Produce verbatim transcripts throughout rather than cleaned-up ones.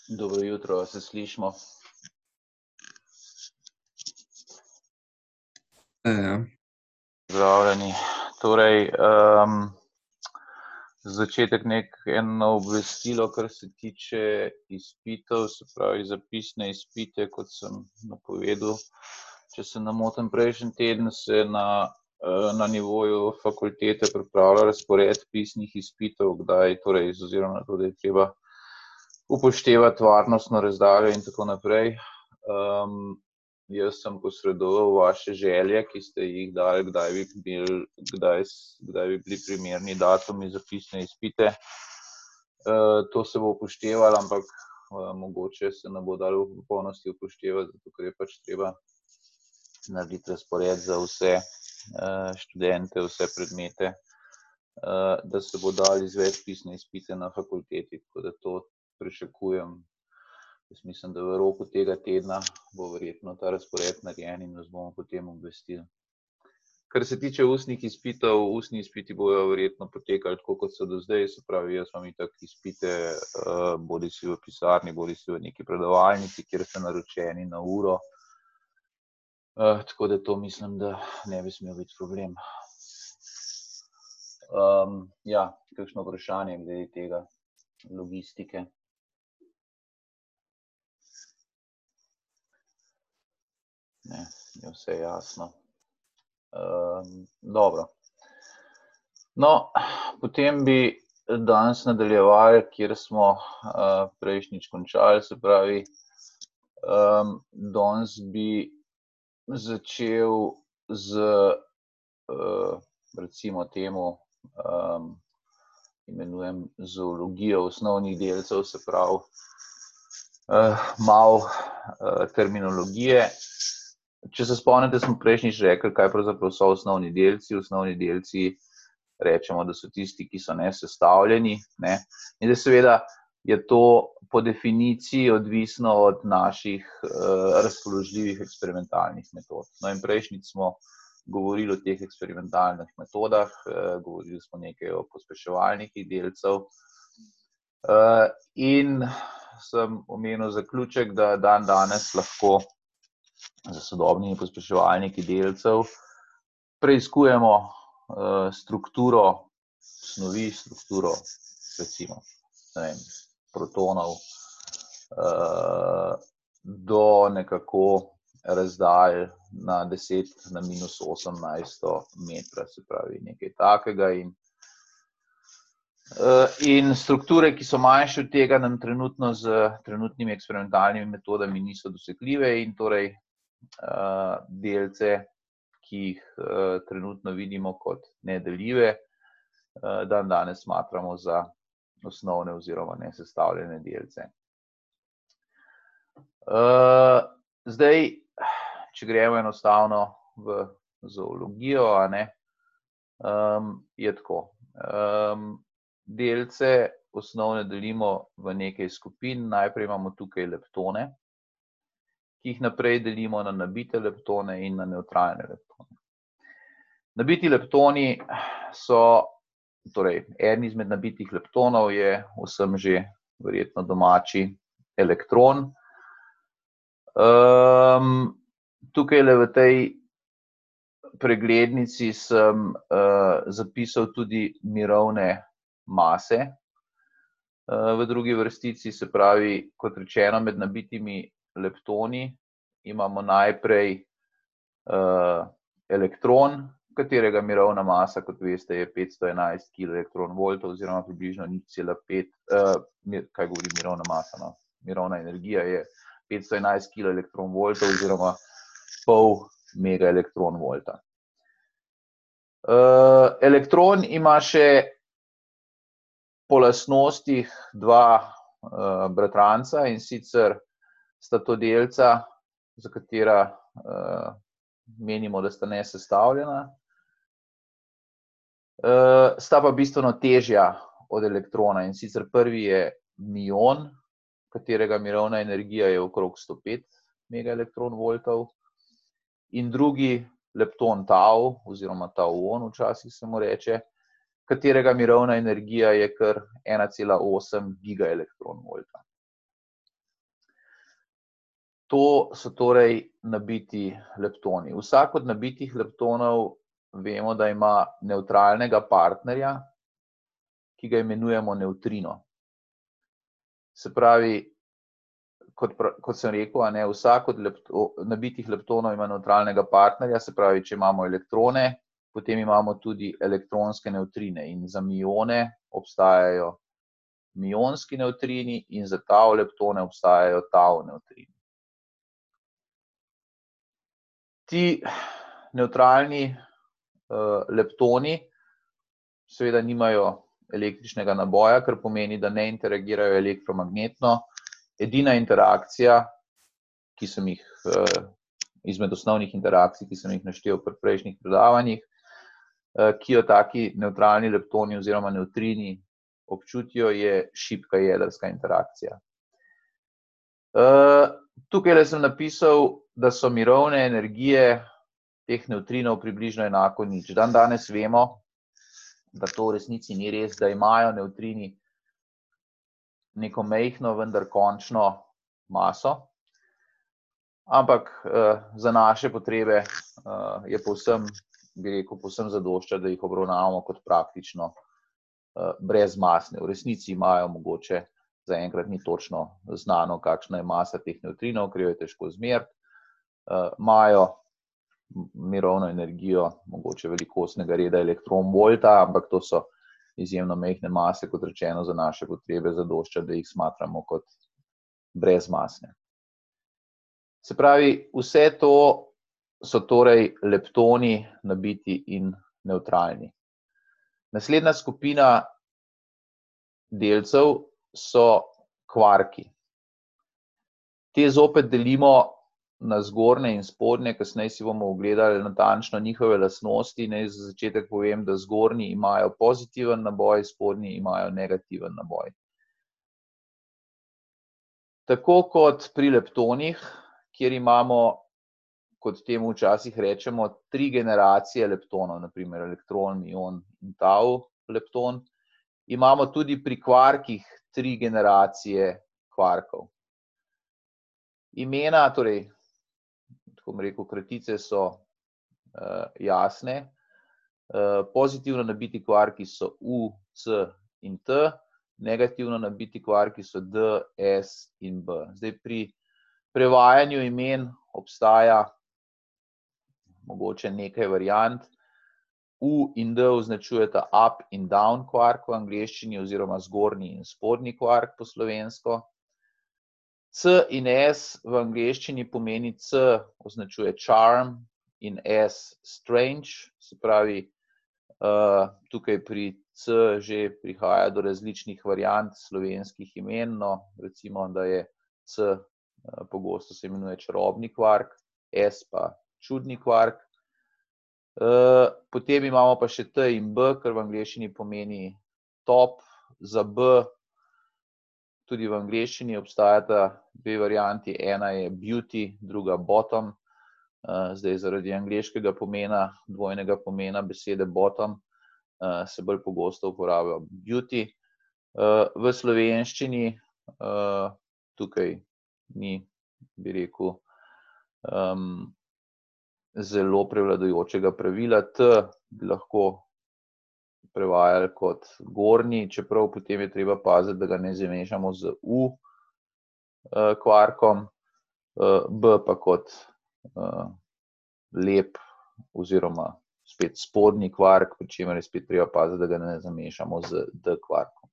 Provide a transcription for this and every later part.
Dobro jutro, se slišimo? Ja. Zdravljeni. Torej, um, začetek nek eno obvestilo, kar se tiče izpitov, se pravi zapisne izpite, kot sem napovedal. Če se ne motim, prejšnji teden se na, na nivoju fakultete pripravlja razpored pisnih izpitov, kdaj, torej, oziroma to, da je treba upoštevati varnostno razdaljo in tako naprej. Um, jaz sem posredoval vaše želje, ki ste jih dali, kdaj bi bili, kdaj, kdaj bi bili primerni datumi za pisne izpite. Uh, to se bo upoštevalo, ampak uh, mogoče se ne bo dalo v popolnosti upoštevati, zato ker je pač treba narediti razpored za vse uh, študente, vse predmete, uh, da se bo dali izvesti pisne izpite na fakulteti, tako da to pričakujem. Jaz mislim, da v roku tega tedna bo verjetno ta razpored narejen in nas bomo potem obvestili. Kar se tiče ustnih izpitov, ustni izpiti bojo verjetno potekali tako, kot so do zdaj, se pravi, jaz imam itak izpite, uh, bodi si v pisarni, bodi si v neki predavalnici, kjer ste naročeni na uro. Uh, tako da to mislim, da ne bi smel biti problem. Um, ja, kakšno vprašanje glede tega logistike? Ne, je vse jasno. Um, dobro. No, potem bi danes nadaljevali, kjer smo uh, prejšnjič končali, se pravi, um, danes bi začel z, uh, recimo temu, um, imenujem zoologijo osnovnih delcev, se pravi, uh, malo uh, terminologije. Če se spomnite, smo prejšnjič rekli, kaj pravzaprav so osnovni delci. Osnovni delci rečemo, da so tisti, ki so nesestavljeni, ne? In da seveda je to po definiciji odvisno od naših uh, razpoložljivih eksperimentalnih metod. No in prejšnjič smo govorili o teh eksperimentalnih metodah, uh, govorili smo nekaj o pospeševalnikih delcev uh, in sem omenil zaključek, da dan danes lahko za sodobnimi pospeševalniki delcev preiskujemo uh, strukturo snovi, strukturo recimo ne vem, protonov uh, do nekako razdalj na deset na minus osemnajsto metra, se pravi nekaj takega. In, uh, in strukture, ki so manjše od tega, nam trenutno z trenutnimi eksperimentalnimi metodami niso dosegljive in torej Uh, delce, ki jih uh, trenutno vidimo kot nedeljive, uh, dan danes smatramo za osnovne oziroma nesestavljene delce. Uh, zdaj, če gremo enostavno v zoologijo, a ne, um, je tako. Um, delce osnovne delimo v nekaj skupin. Najprej imamo tukaj leptone, ki jih naprej delimo na nabite leptone in na nevtralne leptone. Nabiti leptoni so, torej, eden izmed nabitih leptonov je vsem že verjetno domači elektron. Um, tukaj le v tej preglednici sem uh, zapisal tudi mirovne mase. Uh, v drugi vrstici, se pravi, kot rečeno, med nabitimi leptoni imamo najprej uh, elektron, katerega mirovna masa, kot veste, je petsto enajst kiloelektronvoltov oziroma približno nič cela pet, uh, kaj govori mirovna masa, no? Mirovna energija je petsto enajst kiloelektronvoltov oziroma pol megaelektronvolta. Uh, elektron ima še po lastnostih dva uh, bratranca, in sicer sta to delca, za katera uh, menimo, da sta nesestavljena. Uh, sta pa bistveno težja od elektrona, in sicer prvi je mion, katerega mirovna energija je okrog sto pet megaelektronvoltov, in drugi lepton tau, oziroma tauon včasih se mu reče, katerega mirovna energija je kar ena cela osem gigaelektronvolta. To so torej nabiti leptoni. Vsak od nabitih leptonov vemo, da ima nevtralnega partnerja, ki ga imenujemo nevtrino. Se pravi, kot, kot sem rekel, a ne, vsak od lepto, nabitih leptonov ima nevtralnega partnerja, se pravi, če imamo elektrone, potem imamo tudi elektronske nevtrine in za mione obstajajo mionski nevtrini in za tau leptone obstajajo tau nevtrini. Ti nevtralni uh, leptoni seveda nimajo električnega naboja, kar pomeni, da ne interagirajo elektromagnetno. Edina interakcija, ki sem jih, uh, izmed osnovnih interakcij, ki sem jih naštel pri prejšnjih predavanjih, uh, ki jo taki nevtralni leptoni oziroma nevtrini občutijo, je šibka jedrska interakcija. Uh, tukaj sem napisal, da so mirovne energije teh nevtrinov približno enako nič. Dan danes vemo, da to v resnici ni res, da imajo nevtrini neko majhno, vendar končno maso, ampak uh, za naše potrebe uh, je povsem, bi rekel, povsem zadošča, da jih obravnavamo kot praktično uh, brezmasne. V resnici imajo mogoče, zaenkrat ni točno znano, kakšna je masa teh nevtrinov, ker jo je težko izmeriti. Uh, imajo mirovno energijo, mogoče velikostnega reda elektron volta, ampak to so izjemno majhne mase, kot rečeno, za naše potrebe zadošča, da jih smatramo kot brezmasne. Se pravi, vse to so torej leptoni nabiti in nevtralni. Naslednja skupina delcev so kvarki. Te zopet delimo na zgornje in spodnje, kasneje si bomo ogledali natančno njihove lastnosti. Naj za začetek povem, da zgornji imajo pozitiven naboj, spodnji imajo negativen naboj. Tako kot pri leptonih, kjer imamo, kot temu včasih rečemo, tri generacije leptonov, naprimer elektron, mion in tau lepton, imamo tudi pri kvarkih tri generacije kvarkov. Imena, torej, tako bom rekel, kratice so uh, jasne. Uh, pozitivno nabiti kvarki so U, C in T, negativno nabiti kvarki so D, S in B. Zdaj pri prevajanju imen obstaja mogoče nekaj variant. U in D označujeta up in down kvark v angleščini oziroma zgornji in spodnji kvark po slovensko. C in S v angleščini pomeni C označuje charm in S strange, se pravi, uh, tukaj pri C že prihaja do različnih variant slovenskih imen, no, recimo, da je C uh, pogosto se imenuje čarobni kvark, S pa čudni kvark. Uh, potem imamo pa še T in B, kar v angleščini pomeni top, za B. Tudi v angleščini obstajata dve varianti, ena je beauty, druga bottom. Zdaj zaradi angleškega pomena, dvojnega pomena besede bottom, se bolj pogosto uporabljajo beauty. V slovenščini tukaj ni, bi rekel, zelo prevladujočega pravila. T bi lahko prevajali kot gornji, čeprav potem je treba paziti, da ga ne zamešamo z U kvarkom, B pa kot lep oziroma spet spodnji kvark, pri čemer je spet treba paziti, da ga ne zamešamo z D kvarkom.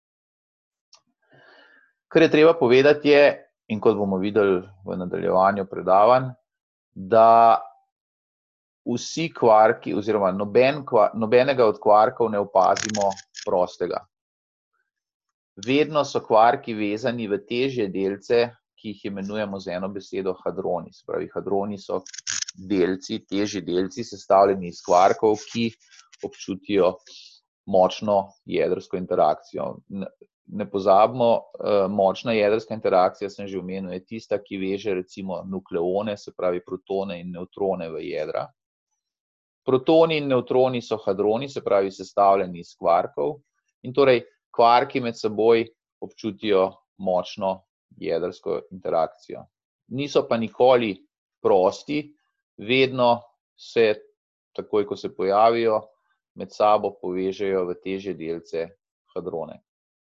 Kar je treba povedati je, in kot bomo videli v nadaljevanju predavanj, da vsi kvarki oziroma noben, nobenega od kvarkov ne opazimo prostega. Vedno so kvarki vezani v težje delce, ki jih imenujemo z eno besedo hadroni. Se pravi, hadroni so delci, težji delci, sestavljeni iz kvarkov, ki občutijo močno jedrsko interakcijo. Ne pozabimo, močna jedrska interakcija, sem že omenil, je tista, ki veže recimo nukleone, se pravi protone in nevtrone v jedra. Protoni in nevtroni so hadroni, se pravi sestavljeni iz kvarkov, in torej kvarki med seboj občutijo močno jedrsko interakcijo. niso pa nikoli prosti, vedno se, takoj ko se pojavijo, med sabo povežejo v težje delce hadrone.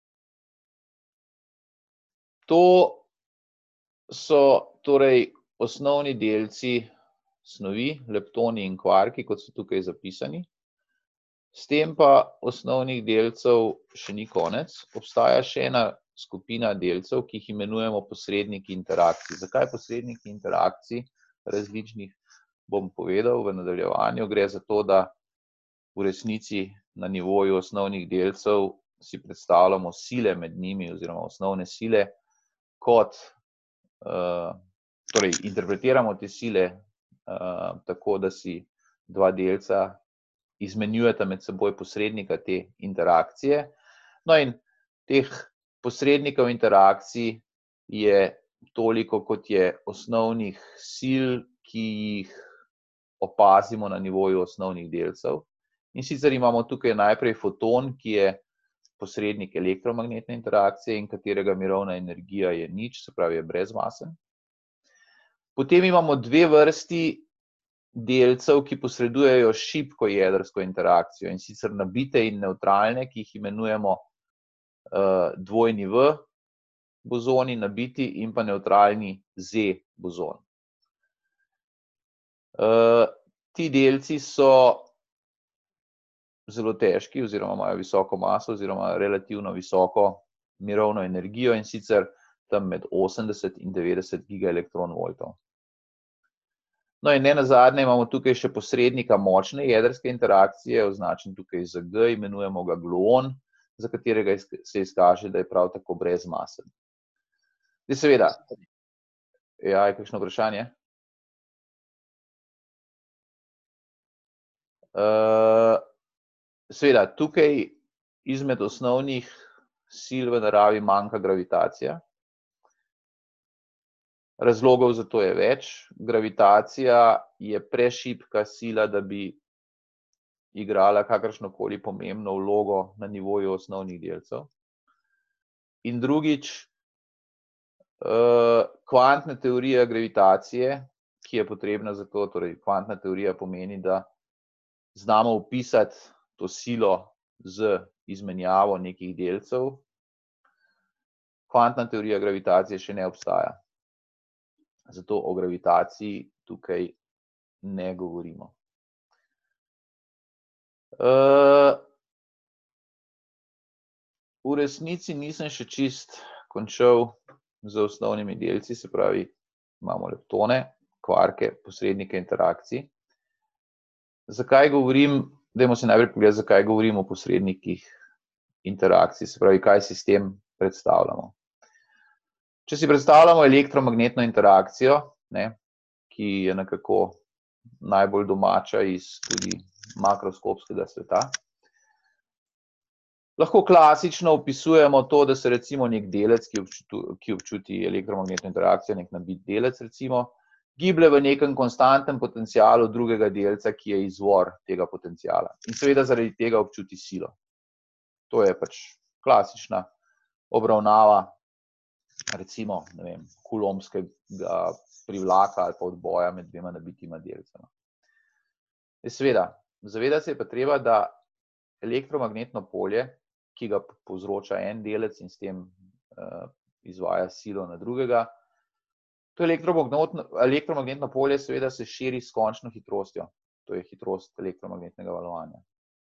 To so torej osnovni delci snovi, leptoni in kvarki, kot so tukaj zapisani. S tem pa osnovnih delcev še ni konec. Obstaja še ena skupina delcev, ki jih imenujemo posredniki interakcij. Zakaj posredniki interakcij različnih, bom povedal v nadaljevanju. Gre za to, da v resnici na nivoju osnovnih delcev si predstavljamo sile med njimi oziroma osnovne sile, kot uh, torej interpretiramo te sile uh, tako, da si dva delca izmenjujeta med seboj posrednika te interakcije. No in teh posrednikov interakcij je toliko, kot je osnovnih sil, ki jih opazimo na nivoju osnovnih delcev. In sicer imamo tukaj najprej foton, ki je posrednik elektromagnetne interakcije in katerega mirovna energija je nič, se pravi je brezmasen. Potem imamo dve vrsti delcev, ki posredujejo šibko jedrsko interakcijo, in sicer nabite in nevtralne, ki jih imenujemo uh, dvojni V bozoni, nabiti in pa nevtralni Z bozon. Uh, ti delci so zelo težki oziroma imajo visoko maso oziroma relativno visoko mirovno energijo, in sicer tam med osemdeset in devetdeset gigaelektronvoltov. No in ne nazadnje imamo tukaj še posrednika močne jedrske interakcije, označen tukaj z G, imenujemo ga gluon, za katerega se izkaže, da je prav tako brezmasen. Zdaj seveda, ja, je kakšno vprašanje? Uh, seveda, tukaj izmed osnovnih sil v naravi manjka gravitacija. Razlogov za to je več. Gravitacija je prešibka sila, da bi igrala kakršnokoli pomembno vlogo na nivoju osnovnih delcev. In drugič, kvantna teorija gravitacije, ki je potrebna za to, torej kvantna teorija pomeni, da znamo opisati to silo z izmenjavo nekih delcev. Kvantna teorija gravitacije še ne obstaja. Zato o gravitaciji tukaj ne govorimo. Uh, v resnici nisem še čist končal z osnovnimi delci, se pravi, imamo leptone, kvarke, posrednike interakcij. Zakaj govorim, dajmo se najprej pogledati, zakaj govorim o posrednikih interakcij, se pravi, kaj si s tem predstavljamo. Če si predstavljamo elektromagnetno interakcijo, ne, ki je nekako najbolj domača iz tudi makroskopskega sveta, lahko klasično opisujemo to, da se recimo nek delec, ki, občuti, ki občuti elektromagnetno interakcijo, nek nabit delec recimo, giblje v nekem konstantnem potencialu drugega delca, ki je izvor tega potenciala. In seveda zaradi tega občuti silo. To je pač klasična obravnava recimo, ne vem, kulomskega privlaka ali pa odboja med dvema nabitima delcema. Seveda, zavedati se je pa treba, da elektromagnetno polje, ki ga povzroča en delec in s tem uh, izvaja silo na drugega, to elektromagnetno, elektromagnetno polje seveda se širi s končno hitrostjo. To je hitrost elektromagnetnega valovanja.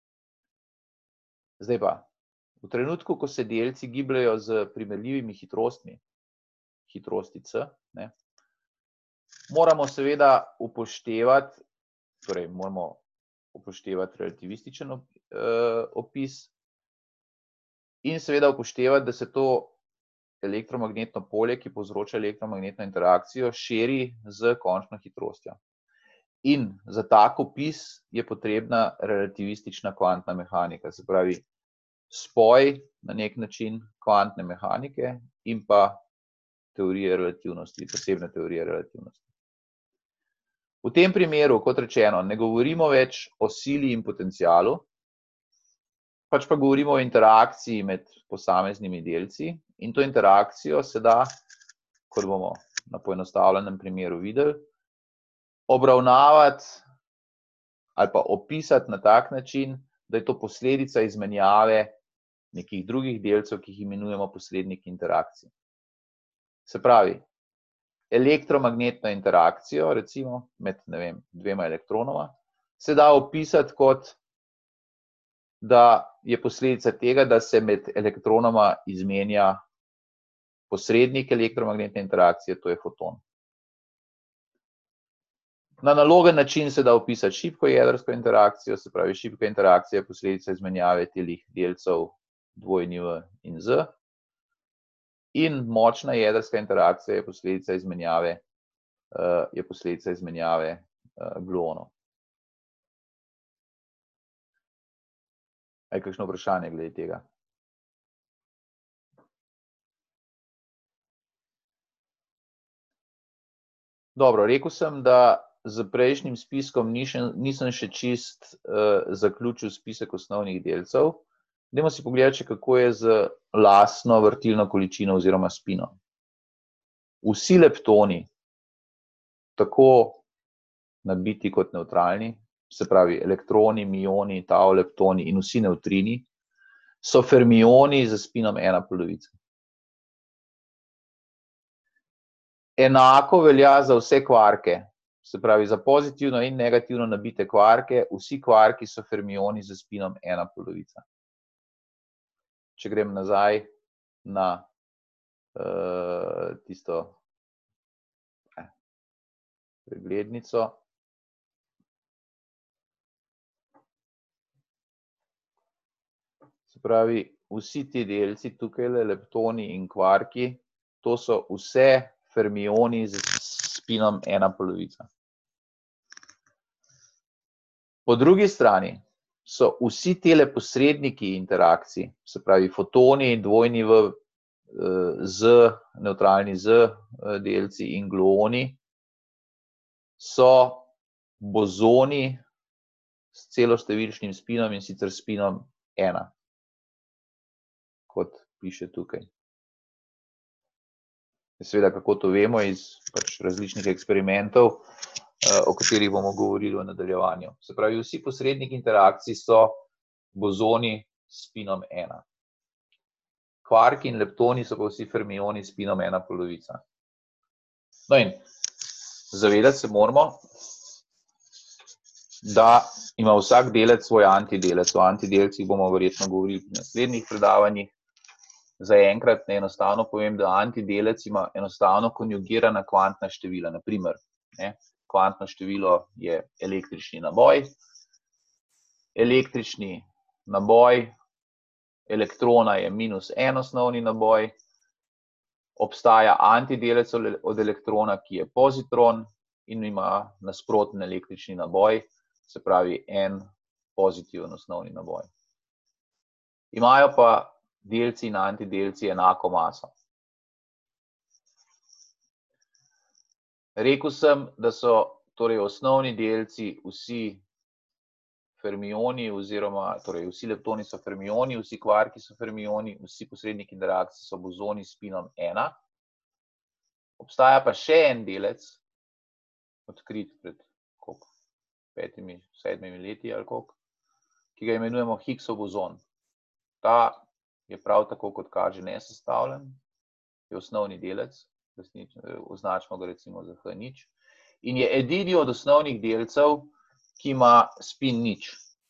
Zdaj pa, v trenutku, ko se delci gibljajo z primerljivimi hitrostmi, hitrosti C, ne, moramo seveda upoštevati, torej moramo upoštevati relativističen uh, opis in seveda upoštevati, da se to elektromagnetno polje, ki povzroča elektromagnetno interakcijo, širi z končno hitrostjo. In za tak opis je potrebna relativistična kvantna mehanika, se pravi, spoj na nek način kvantne mehanike in pa teorije relativnosti, posebne teorije relativnosti. V tem primeru, kot rečeno, ne govorimo več o sili in potencialu, pač pa govorimo o interakciji med posameznimi delci in to interakcijo se da, kot bomo na poenostavljenem primeru videli, obravnavati ali pa opisati na tak način, da je to posledica izmenjave nekih drugih delcev, ki jih imenujemo posredniki interakcij. Se pravi, elektromagnetno interakcijo, recimo med, ne vem, dvema elektronoma, se da opisati kot, da je posledica tega, da se med elektronoma izmenja posrednik elektromagnetne interakcije, to je foton. Na analogen način se da opisati šibko jedrsko interakcijo, se pravi, šibka interakcija je posledica izmenjave telih delcev dvojni V in Z, in močna jedrska interakcija je posledica izmenjave, uh, je posledica izmenjave uh, gluonov. Je kakšno vprašanje glede tega? Dobro, rekel sem, da z prejšnjim spiskom nisem, nisem še čist uh, zaključil spisek osnovnih delcev. Dajmo si pogledati, kako je z lastno vrtilno količino oziroma spinom. Vsi leptoni, tako nabiti kot nevtralni, se pravi elektroni, mioni, tau leptoni in vsi nevtrini, so fermioni z spinom ena polovica. Enako velja za vse kvarke, se pravi za pozitivno in negativno nabite kvarke, vsi kvarki so fermioni z spinom ena polovica. Če grem nazaj na uh, tisto eh, preglednico. Se pravi, vsi ti delci, tukaj leptoni in kvarki, to so vse fermioni z spinom ena polovica. Po drugi strani so vsi tele posredniki interakcij, se pravi fotoni, dvojni V, Z, nevtralni Z delci in gluoni, so bozoni s celoštevilčnim spinom in sicer spinom ena, kot piše tukaj. Seveda, kako to vemo iz pač različnih eksperimentov, o katerih bomo govorili v nadaljevanju. Se pravi, vsi posredniki interakcij so bozoni s spinom ena. Kvarki in leptoni so pa vsi fermioni s spinom ena polovica. No in zavedati se moramo, da ima vsak delec svoj antidelec. O antidelcih bomo verjetno govorili v naslednjih predavanjih. Zaenkrat ne enostavno povem, da antidelec ima enostavno konjugirana kvantna števila. Naprimer, ne, kvantno število je električni naboj. Električni naboj elektrona je minus en osnovni naboj. Obstaja antidelec od elektrona, ki je pozitron in ima nasproten električni naboj, se pravi en pozitiven osnovni naboj. Imajo pa delci in antidelci enako maso. Rekel sem, da so torej osnovni delci vsi fermioni oziroma torej vsi leptoni so fermioni, vsi kvarki so fermioni, vsi posredniki interakcij so bozoni s spinom ena. Obstaja pa še en delec, odkrit pred koliko, petimi, sedmimi leti ali koliko, ki ga imenujemo Higgsov bozon. Ta je prav tako, kot kaže, nesestavljen, je osnovni delec, označimo ga recimo za H nič, in je edini od osnovnih delcev, ki ima spin nič.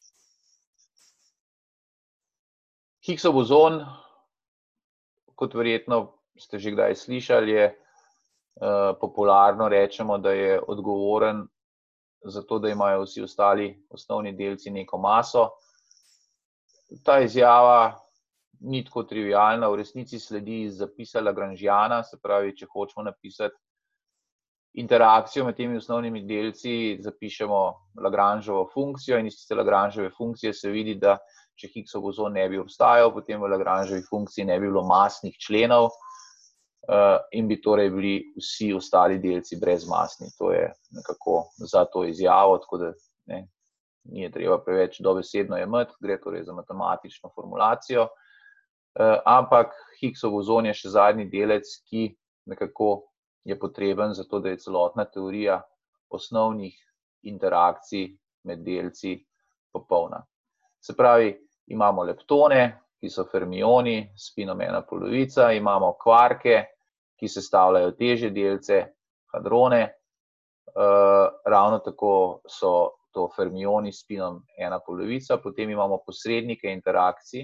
Higgsov bozon, kot verjetno ste že kdaj slišali, je uh, popularno rečemo, da je odgovoren za to, da imajo vsi ostali osnovni delci neko maso. Ta izjava ni tako trivialna, v resnici sledi iz zapisa Lagrangiana, se pravi, če hočemo napisati interakcijo med temi osnovnimi delci, zapišemo Lagrangeovo funkcijo in iz tiste Lagrangeove funkcije se vidi, da če Higgsov bozon ne bi obstajal, potem v Lagrangeovi funkciji ne bi bilo masnih členov uh, in bi torej bili vsi ostali delci brezmasni. To je nekako za to izjavo, tako da ne, ni je treba preveč dobesedno jemati, gre torej za matematično formulacijo. Uh, ampak Higgsov bozon je še zadnji delec, ki nekako je potreben za to, da je celotna teorija osnovnih interakcij med delci popolna. Se pravi, imamo leptone, ki so fermioni s spinom ena polovica, imamo kvarke, ki sestavljajo težje delce, hadrone, uh, ravno tako so to fermioni s spinom ena polovica, potem imamo posrednike interakcij,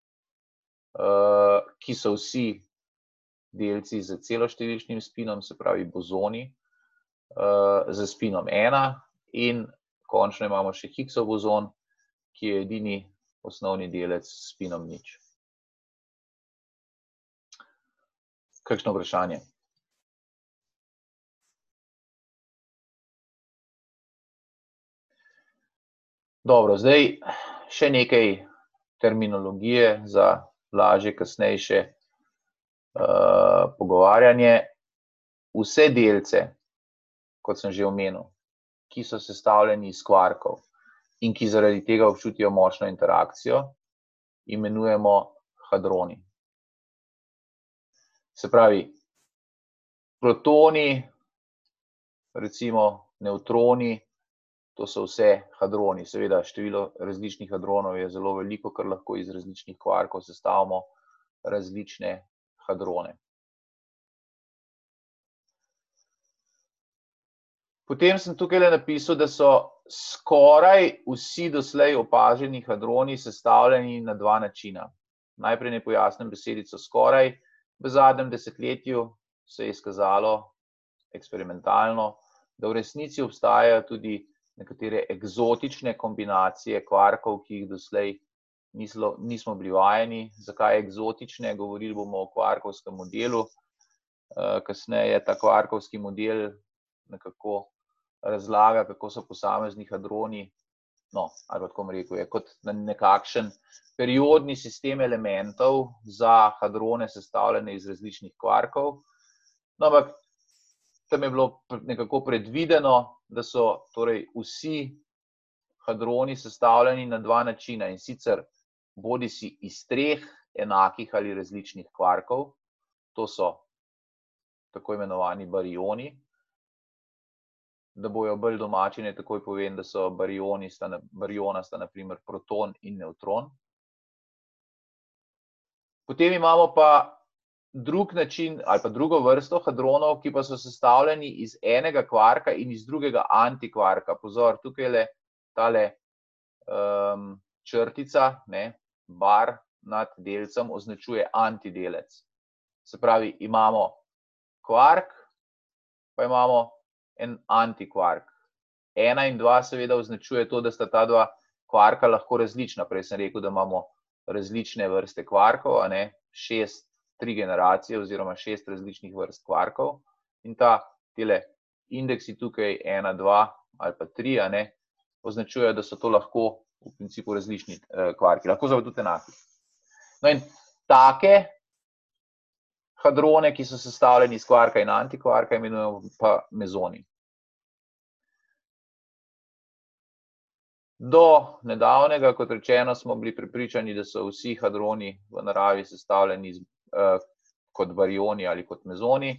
uh, ki so vsi delci z celoštevilčnim spinom, se pravi bozoni, uh, z spinom ena, in končno imamo še Higgsov bozon, ki je edini osnovni delec s spinom nič. Kakšno vprašanje? Dobro, zdaj še nekaj terminologije za lažje kasnejše uh, pogovarjanje. Vse delce, kot sem že omenil, ki so sestavljeni iz kvarkov in ki zaradi tega občutijo močno interakcijo, imenujemo hadroni. Se pravi, protoni, recimo nevtroni, to so vse hadroni. Seveda, število različnih hadronov je zelo veliko, ker lahko iz različnih kvarkov sestavimo različne hadrone. Potem sem tukaj napisal, da so skoraj vsi doslej opaženi hadroni sestavljeni na dva načina. Najprej ne pojasnim besedico skoraj. V zadnjem desetletju se je izkazalo eksperimentalno, da v resnici obstajajo tudi nekatere eksotične kombinacije kvarkov, ki jih doslej nislo, nismo bili vajeni. Zakaj eksotične? Govorili bomo o kvarkovskem modelu. Kasneje ta kvarkovski model nekako razlaga, kako so posamezni hadroni, no, ali pa tako bom rekel, je kot nekakšen periodni sistem elementov za hadrone sestavljene iz različnih kvarkov. No, ampak tam je bilo nekako predvideno, da so torej vsi hadroni sestavljeni na dva načina, in sicer bodisi iz treh enakih ali različnih kvarkov, to so tako imenovani barioni. Da bojo bolj domači, ne takoj povem, da so barioni, sta, bariona sta na primer proton in nevtron. Potem imamo pa drug način ali pa drugo vrsto hadronov, ki pa so sestavljeni iz enega kvarka in iz drugega antikvarka. Pozor, tukaj je tale um, črtica, ne, bar nad delcem označuje antidelec. Se pravi, imamo kvark, pa imamo en antikvark. Ena in dva seveda označuje to, da sta ta dva kvarka lahko različna. Prej sem rekel, da imamo različne vrste kvarkov, a ne, šest, tri generacije oziroma šest različnih vrst kvarkov, in ta tele indeksi tukaj ena, dva ali pa tri, a ne, označujejo, da so to lahko v principu različni eh, kvarki, lahko so tudi enaki. No, in take hadrone, ki so sestavljeni iz kvarka in antikvarka, imenujemo pa mezoni. Do nedavnega, kot rečeno, smo bili prepričani, da so vsi hadroni v naravi sestavljeni iz, eh, kot barioni ali kot mezoni.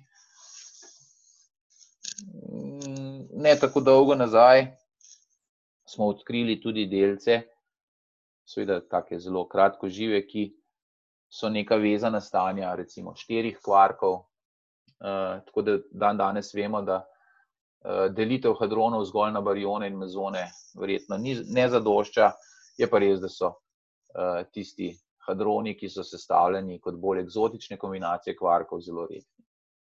Ne tako dolgo nazaj smo odkrili tudi delce, seveda take zelo kratkožive, ki so neka vezana stanja, recimo štirih kvarkov, eh, tako da dan danes vemo, da delitev hadronov zgolj na barione in mezone verjetno ni, ne zadošča, je pa res, da so uh, tisti hadroni, ki so sestavljeni kot bolj eksotične kombinacije kvarkov, zelo redki.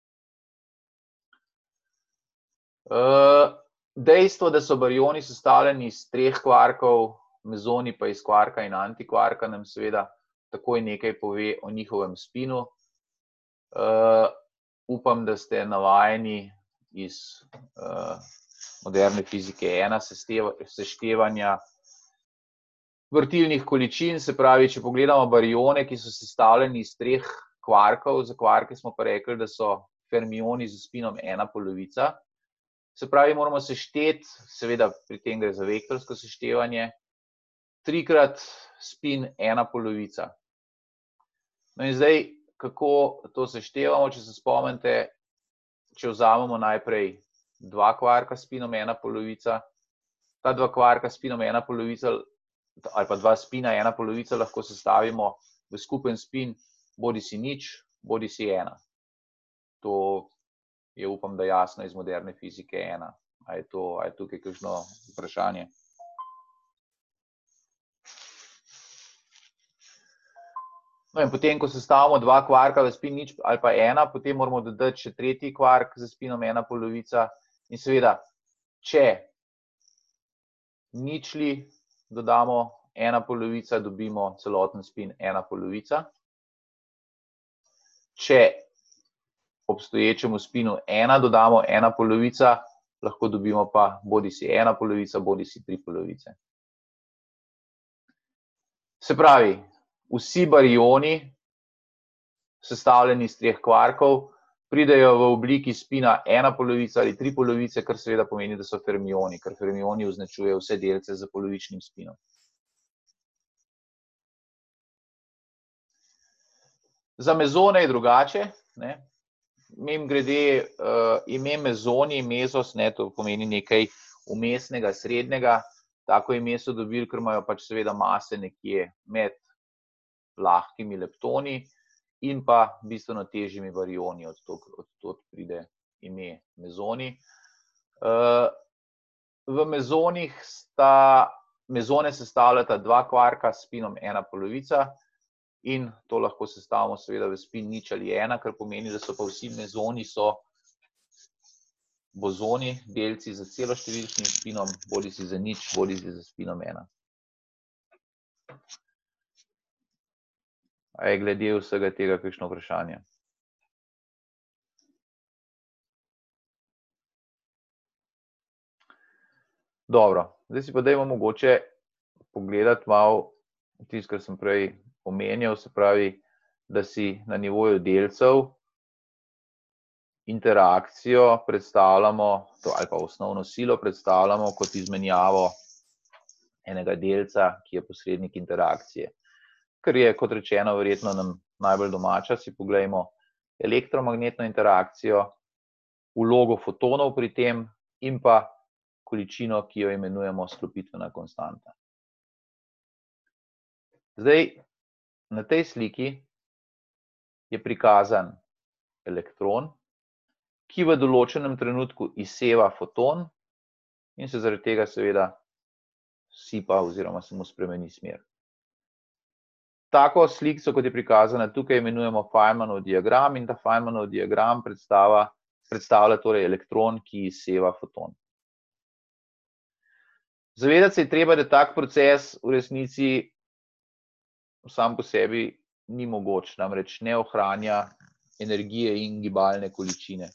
Uh, dejstvo, da so barioni sestavljeni iz treh kvarkov, mezoni pa iz kvarka in antikvarka, nam seveda takoj nekaj pove o njihovem spinu. Uh, upam, da ste navajeni iz uh, moderne fizike ena seštevanja vrtilnih količin. Se pravi, če pogledamo barione, ki so sestavljeni iz treh kvarkov, za kvarke smo pa rekli, da so fermioni z spinom ena polovica. Se pravi, moramo sešteti, seveda pri tem gre za vektorsko seštevanje, trikrat spin ena polovica. No in zdaj, kako to seštevamo, če se spomnite, če vzamemo najprej dva kvarka s spinom ena polovica, ta dva kvarka s spinom ena polovica ali pa dva spina ena polovica lahko sestavimo v skupen spin bodi si nič, bodi si ena. To je, upam, da jasno iz moderne fizike ena. A je to, a je tukaj kakšno vprašanje? No in potem, ko sestavimo dva kvarka v spin nič ali pa ena, potem moramo dodati še tretji kvark z spinom ena polovica. In seveda, če ničli dodamo ena polovica, dobimo celoten spin ena polovica. Če obstoječemu spinu ena dodamo ena polovica, lahko dobimo pa bodi si ena polovica, bodi si tri polovice. Se pravi, vsi barioni, sestavljeni iz treh kvarkov, pridejo v obliki spina ena polovica ali tri polovice, kar seveda pomeni, da so fermioni, ker fermioni označujejo vse delce z polovičnim spinom. Za mezone je drugače, ne. Mimogrede, ime mezoni, mezos, ne, to pomeni nekaj vmesnega, srednjega. Tako ime so dobili, ker imajo pač seveda mase nekje med lahkimi leptoni in pa bistveno težjimi barioni, od tod pride ime mezoni. V mezonih sta, mezone sestavljata dva kvarka s spinom ena polovica in to lahko sestavimo seveda v spin nič ali ena, kar pomeni, da so pa vsi mezoni so bozoni, delci z celoštevilčnim spinom, bodi si za nič, bodi si za spinom ena. A je glede vsega tega kakšno vprašanje? Dobro, zdaj si pa dajmo mogoče pogledati malo tisto, kar sem prej omenjal, se pravi, da si na nivoju delcev interakcijo predstavljamo, ali pa osnovno silo predstavljamo kot izmenjavo enega delca, ki je posrednik interakcije. Kar je, kot rečeno, verjetno nam najbolj domača, si poglejmo elektromagnetno interakcijo, vlogo fotonov pri tem in pa količino, ki jo imenujemo sklopitvena konstanta. Zdaj, na tej sliki je prikazan elektron, ki v določenem trenutku izseva foton in se zaradi tega seveda sipa oziroma se mu spremeni smer. Tako sliko, kot je prikazana tukaj, imenujemo Feynmanov diagram in ta Feynmanov diagram predstavlja, predstavlja torej elektron, ki izseva foton. Zavedati se je treba, da tak proces v resnici sam po sebi ni mogoč, namreč ne ohranja energije in gibalne količine.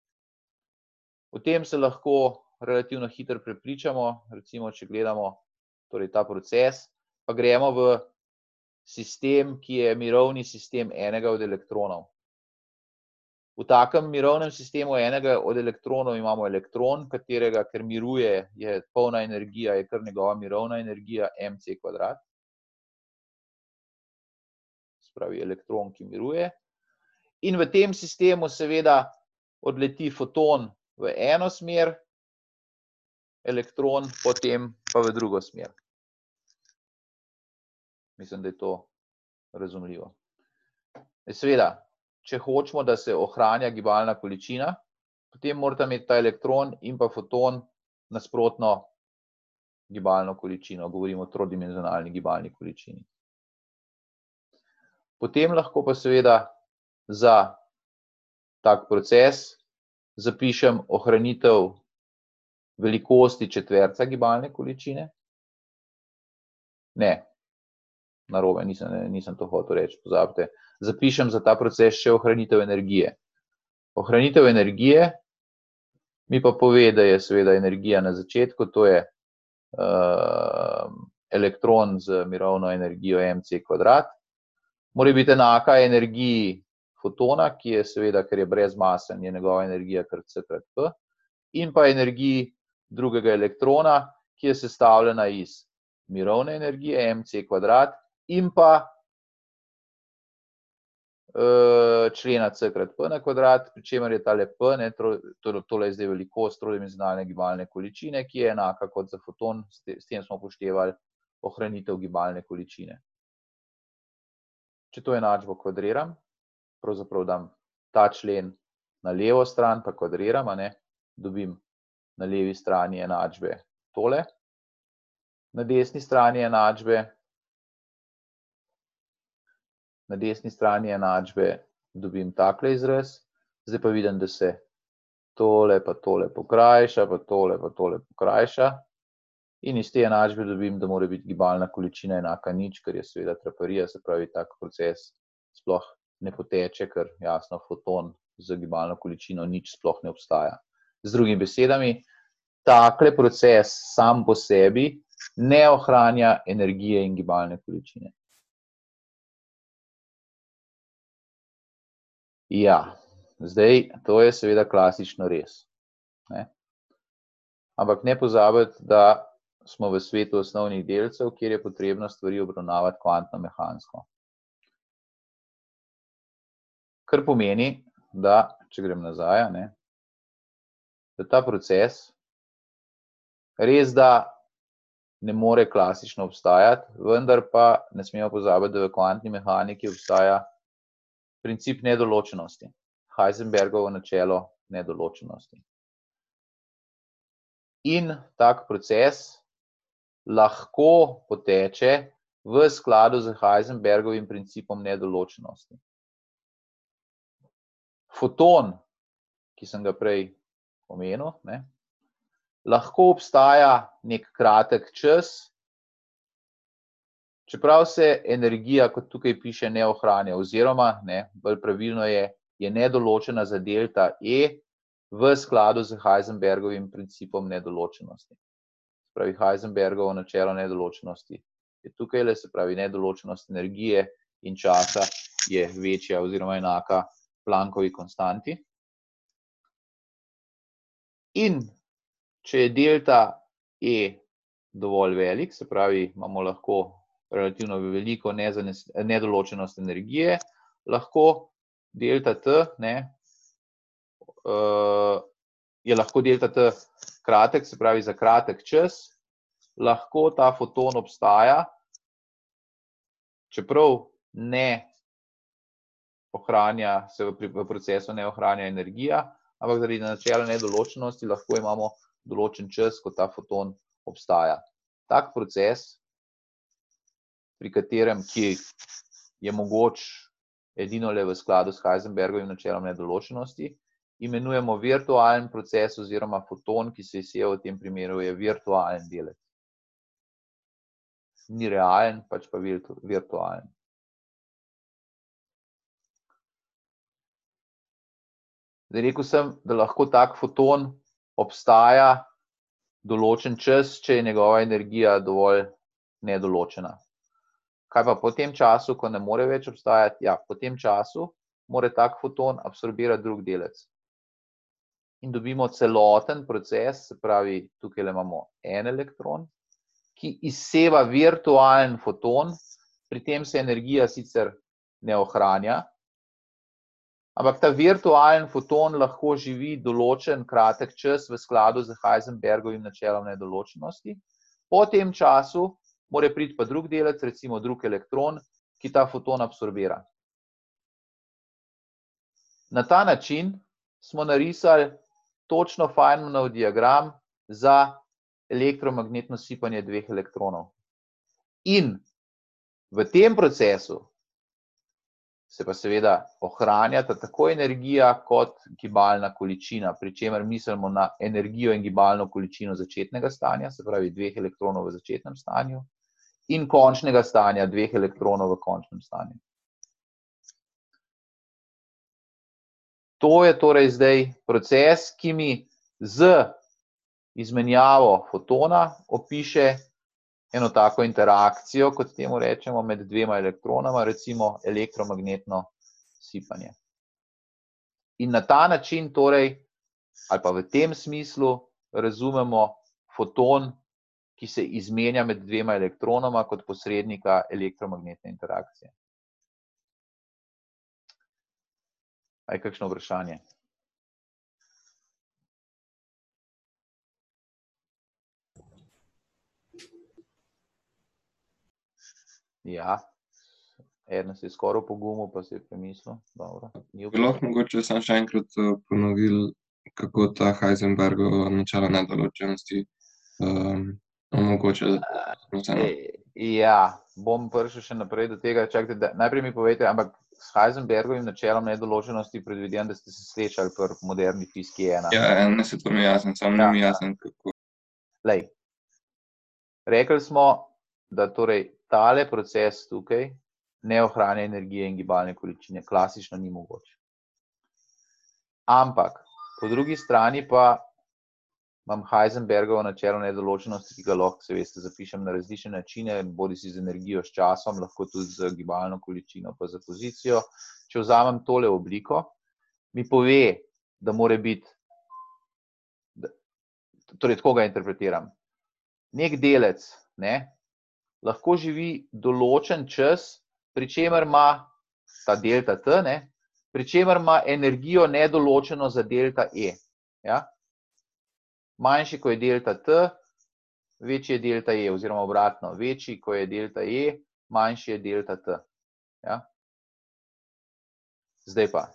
O tem se lahko relativno hitro prepričamo, recimo, če gledamo torej ta proces, pa gremo v sistem, ki je mirovni sistem enega od elektronov. V takem mirovnem sistemu enega od elektronov imamo elektron, katerega, ker miruje, je polna energija, je kar njegova mirovna energija mc kvadrat. Se pravi, elektron, ki miruje. In v tem sistemu seveda odleti foton v eno smer, elektron potem pa v drugo smer. Mislim, da je to razumljivo. Seveda, če hočemo, da se ohranja gibalna količina, potem morata imeti ta elektron in pa foton nasprotno gibalno količino, govorimo o trodimenzionalni gibalni količini. Potem lahko pa seveda za tak proces zapišem ohranitev velikosti četverca gibalne količine. Ne, narobe, nisem, nisem to hotel reči, pozabite. Zapišem za ta proces še ohranitev energije. Ohranitev energije mi pa pove, da je seveda energija na začetku, to je uh, elektron z mirovno energijo mc kvadrat, mora biti enaka energiji fotona, ki je seveda, ker je brezmasen, je njegova energija kar c krat p, in pa energiji drugega elektrona, ki je sestavljena iz mirovne energije mc kvadrat in pa uh, člena c krat p na kvadrat, pri čemer je tale p, ne, tole je zdaj velikost trodimenzionalne gibalne količine, ki je enaka kot za foton, s tem smo upoštevali ohranitev gibalne količine. Če to enačbo kvadriram, pravzaprav dam ta člen na levo stran, pa kvadriram, a ne, dobim na levi strani enačbe tole, na desni strani enačbe, na desni strani enačbe dobim takle izraz, zdaj pa vidim, da se tole pa tole pokrajša, pa tole pa tole pokrajša, in iz te enačbe dobim, da mora biti gibalna količina enaka nič, ker je seveda traparija, se pravi, tak proces sploh ne poteče, ker jasno foton z gibalno količino nič sploh ne obstaja. Z drugimi besedami, takle proces sam po sebi ne ohranja energije in gibalne količine. Ja, zdaj, to je seveda klasično res. Ne? Ampak ne pozabiti, da smo v svetu osnovnih delcev, kjer je potrebno stvari obravnavati kvantno-mehansko. Kar pomeni, da, če grem nazaj, ne, da ta proces res da ne more klasično obstajati, vendar pa ne smemo pozabiti, da v kvantni mehaniki obstaja princip nedoločenosti, Heisenbergovo načelo nedoločenosti. In tak proces lahko poteče v skladu z Heisenbergovim principom nedoločenosti. Foton, ki sem ga prej omenil, ne, lahko obstaja nek kratek čas, čeprav se energija, kot tukaj piše, ne ohranja, oziroma, ne, bolj pravilno je, je nedoločena za delta E v skladu z Heisenbergovim principom nedoločenosti. Se pravi, Heisenbergovo načelo nedoločenosti je tukaj, se pravi, nedoločenost energije in časa je večja oziroma enaka Planckovi konstanti. In če je delta E dovolj velik, se pravi, imamo lahko relativno veliko nedoločenost energije, lahko delta T, ne, je lahko delta T kratek, se pravi za kratek čas, lahko ta foton obstaja, čeprav ne ohranja, se v procesu ne ohranja energija, ampak zaradi načela nedoločenosti lahko imamo določen čas, ko ta foton obstaja. Tak proces, pri katerem, ki je mogoč edino le v skladu s Heisenbergovim načelom nedoločenosti, imenujemo virtualen proces oziroma foton, ki se izseja v tem primeru, je virtualen delec. Ni realen, pač pa virtualen. Zdaj, rekel sem, da lahko tak foton obstaja določen čas, če je njegova energija dovolj nedoločena. Kaj pa po tem času, ko ne more več obstajati? Ja, po tem času mora tak foton absorbirati drug delec. In dobimo celoten proces, se pravi, tukaj imamo en elektron, ki izseva virtualen foton, pri tem se energija sicer ne ohranja, ampak ta virtualen foton lahko živi določen kratek čas v skladu z Heisenbergovim načelom nedoločenosti. Po tem času mora priti pa drug delec, recimo drug elektron, ki ta foton absorbira. Na ta način smo narisali točno Feynmanov diagram za elektromagnetno sipanje dveh elektronov. In v tem procesu se pa seveda ohranjata tako energija kot gibalna količina, pri čemer mislimo na energijo in gibalno količino začetnega stanja, se pravi dveh elektronov v začetnem stanju, in končnega stanja dveh elektronov v končnem stanju. To je torej zdaj proces, ki mi z izmenjavo fotona opiše eno tako interakcijo, kot temu rečemo, med dvema elektronama, recimo elektromagnetno sipanje. In na ta način torej, ali pa v tem smislu, razumemo foton, ki se izmenja med dvema elektronoma kot posrednika elektromagnetne interakcije. A je kakšno vprašanje? Ja, eden se je skoraj pogumil, pa se je premislil. Dobro, ni Bi lahko mogoče samo še enkrat ponovili, kako ta Heisenbergovo načelo nedoločenosti um, omogoča vseeno. Ja, bom prišel še naprej do tega. Čakajte, da, najprej mi povejte, ampak s Heisenbergovim načelom nedoločenosti predvidevam, da ste se srečali pri moderni fiziki ena. Ja, ne se to mi jasen, samo ni mi jasen, kako. Lej, rekli smo, da torej tale proces tukaj ne ohranja energije in gibalne količine. Klasično ni mogoče. Ampak, po drugi strani pa imam Heisenbergovo načelo nedoločenosti, ki ga lahko, se veste, zapišem na različne načine, bodi si z energijo, s časom, lahko tudi z gibalno količino, pa za pozicijo. Če vzamem tole obliko, mi pove, da mora biti, da, torej tako ga interpretiram, nek delec, ne, lahko živi določen čas, pri čemer ima ta delta T, ne, pri čemer ima energijo nedoločeno za delta E. Ja? Manjši, ko je delta T, večji je delta E, oziroma obratno, večji, ko je delta E, manjši je delta T. Ja? Zdaj pa.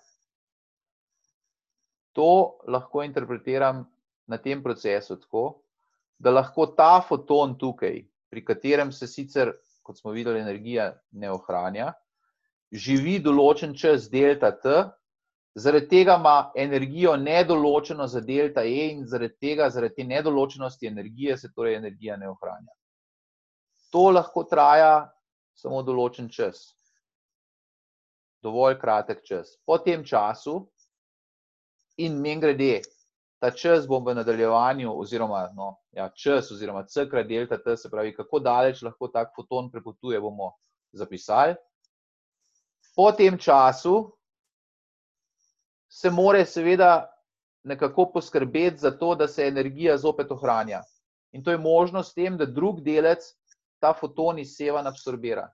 To lahko interpretiram na tem procesu tako, da lahko ta foton tukaj, pri katerem se sicer, kot smo videli, energija ne ohranja, živi določen čas delta T, zaradi tega ima energijo nedoločeno za delta E in zaradi tega, zaradi te nedoločenosti energije, se torej energija ne ohranja. To lahko traja samo določen čas. Dovolj kratek čas. Po tem času, in mimogrede, ta čas bom v nadaljevanju, oziroma no, ja, čas, oziroma C krat delta T, se pravi, kako daleč lahko tak foton prepotuje, bomo zapisali. Po tem času se mora seveda nekako poskrbeti za to, da se energija zopet ohranja. In to je možno s tem, da drug delec ta foton iz sevanj absorbira.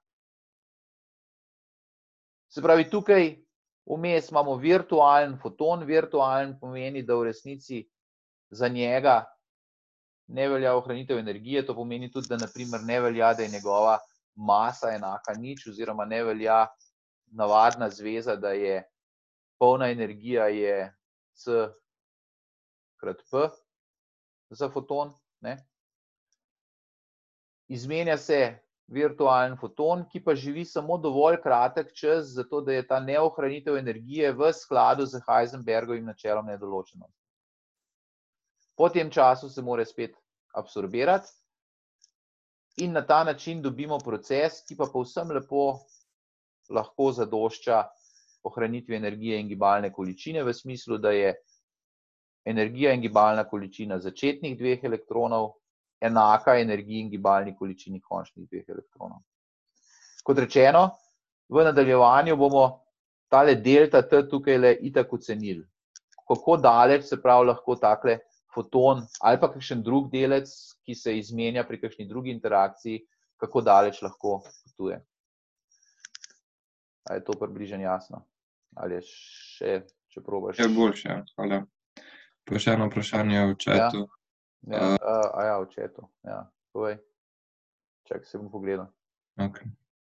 Se pravi, tukaj vmes imamo virtualen foton, virtualen pomeni, da v resnici za njega ne velja ohranitev energije, to pomeni tudi, da naprimer ne velja, da je njegova masa enaka nič, oziroma ne velja navadna zveza, da je polna energija je C krat P za foton. Ne? Izmenja se virtualen foton, ki pa živi samo dovolj kratek čas, zato da je ta neohranitev energije v skladu z Heisenbergovim načelom nedoločenosti. Po tem času se mora spet absorbirati in na ta način dobimo proces, ki pa povsem lepo lahko zadošča ohranitvi energije in gibalne količine, v smislu, da je energija in gibalna količina začetnih dveh elektronov enaka energiji in gibalni količini končnih dveh elektronov. Kot rečeno, v nadaljevanju bomo tale delta T tukaj itak ocenili. Kako daleč se prav lahko takle foton ali pa kakšen drug delec, ki se izmenja pri kakšni drugi interakciji, kako daleč lahko potuje. A je to približno jasno? Ali je še, če probaš? Je boljše, hvala. Pa še eno vprašanje v chatu. Ja, ja, a ja, v chatu, ja, povej. Čakaj, se bom pogledal. Ok.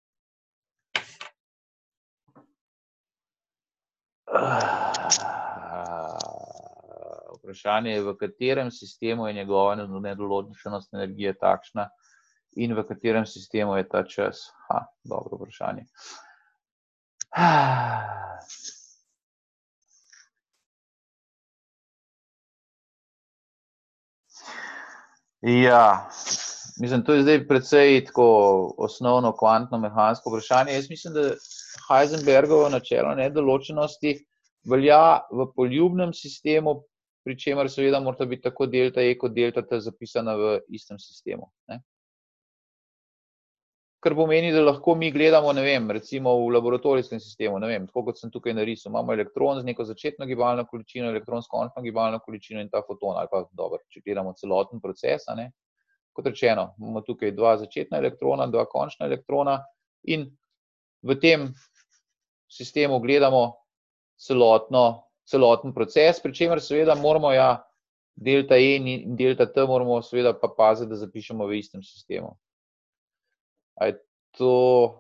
Vprašanje je, v katerem sistemu je njegova nedoločenost energije takšna in v katerem sistemu je ta čas. Ha, dobro vprašanje. Ja, mislim, to je zdaj precej tako osnovno kvantno mehansko vprašanje. Jaz mislim, da Heisenbergovo načelo nedoločenosti velja v poljubnem sistemu, pri čemer seveda mora biti tako delta E kot delta T zapisana v istem sistemu. Ne? Kar pomeni, da lahko mi gledamo, ne vem, recimo v laboratorijskem sistemu, ne vem, tako kot sem tukaj narisal, imamo elektron z neko začetno gibalno količino, elektron s končno gibalno količino in ta foton, ali pa dobro, če gledamo celoten proces, a ne. Kot rečeno, imamo tukaj dva začetna elektrona, dva končna elektrona in v tem sistemu gledamo celotno, celoten proces, pri čemer seveda moramo ja, delta E in delta T moramo seveda pa paziti, da zapišemo v istem sistemu. A je to,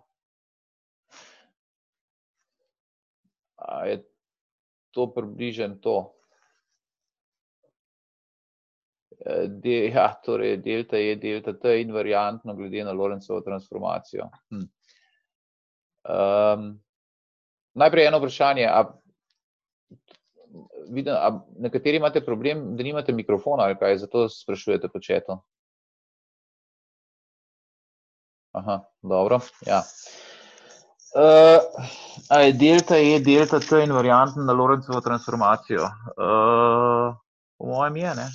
a je to približen to? De, ja, torej delta E, delta T invariantno glede na Lorentzovo transformacijo. Hm. Um, najprej eno vprašanje, a, vidim, a nekateri imate problem, da nimate mikrofona ali kaj, zato sprašujete po chatu? Aha, dobro, ja. Uh, a je delta E, delta T invarianten na Lorentzovo transformacijo? Uh, po mojem je, ne?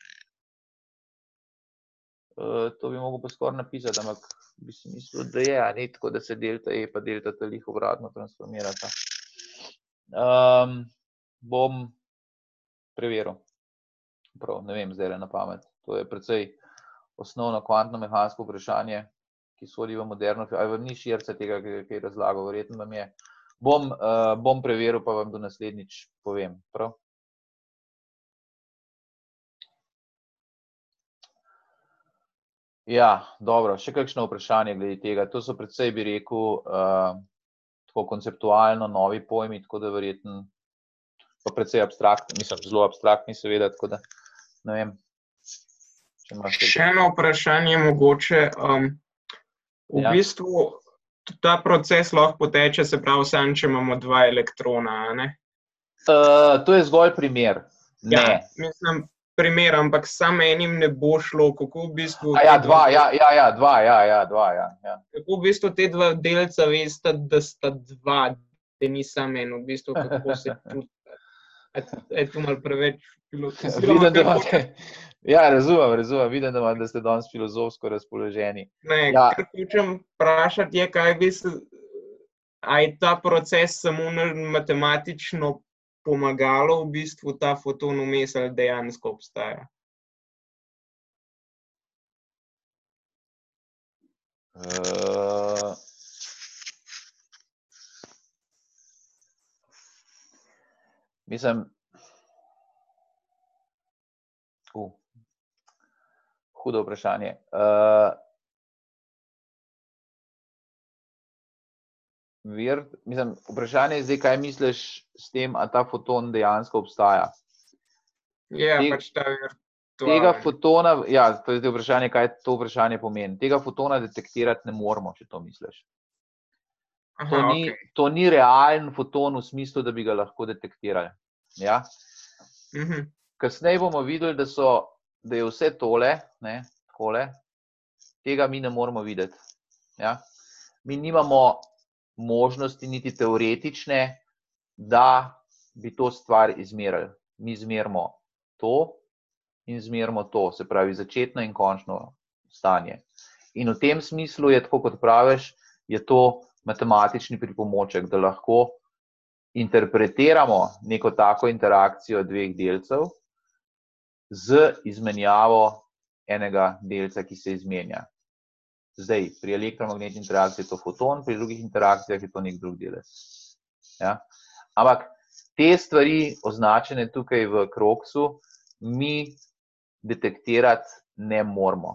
Uh, to bi mogel pa skoraj napisati, ampak bi si mislil, da je, a ni tako, da se delta E pa delta T lih obratno transformirata. Um, bom preveril. Prav, ne vem, zdaj na pamet. To je precej osnovno kvantno-mehansko vprašanje, ki sodi v moderno, ali vam ni širce tega, kaj razlagal, verjetno vam je. Bom, uh, bom preveril, pa vam do naslednjič povem. Prav? Ja, dobro, še kakšno vprašanje glede tega. To so predvsej, bi rekel, uh, tako konceptualno novi pojmi, tako da verjetno pa predvsej abstraktni, mislim, zelo abstraktni seveda, tako da ne vem. Še eno vprašanje mogoče. Um, v ja. bistvu ta proces lahko poteče, se pravi, samo če imamo dva elektrona, ne? Uh, to je zgolj primer. Ne. Ja, mislim, primer, ampak sam enim ne bo šlo, kako v bistvu... A ja, dva, ja, ja, ja, dva, ja, ja, dva, ja, ja. Kako v bistvu te dva delca veste, da sta dva, da ni samo en, v bistvu, kako se tudi... Je to malo preveč filozofsko. Vidim, da imate... Ja, razumem, razumem. Vidim, da, da ste danes filozofsko razpoloženi. Ne, ja. Kar hočem vprašati je, kaj bi se... A je ta proces samo matematično pomagalo v bistvu ta foton vmes ali dejansko obstaja? Uh... Mislim, uh, hudo vprašanje. Uh, vir, mislim, vprašanje je zdaj, kaj misliš s tem, a ta foton dejansko obstaja? Ja, Te, pač ta virtualni. Tega fotona, ja, to je vprašanje, kaj to vprašanje pomeni. Tega fotona detektirati ne moramo, če to misliš. Aha, to, ni, okay. to ni realen foton v smislu, da bi ga lahko detektirali. Ja? Uh-huh. Kasneje bomo videli, da, so, da je vse tole, ne, tole, tega mi ne moramo videti. Ja? Mi nimamo možnosti niti teoretične, da bi to stvar izmerili. Mi izmerimo to in izmerimo to, se pravi začetno in končno stanje. In v tem smislu je, tako kot praviš, je to matematični pripomoček, da lahko interpretiramo neko tako interakcijo dveh delcev z izmenjavo enega delca, ki se izmenja. Zdaj, pri elektromagnetni interakciji je to foton, pri drugih interakcijah je to nek drug delec. Ja? Ampak te stvari, označene tukaj v kroksu, mi detektirati ne moramo.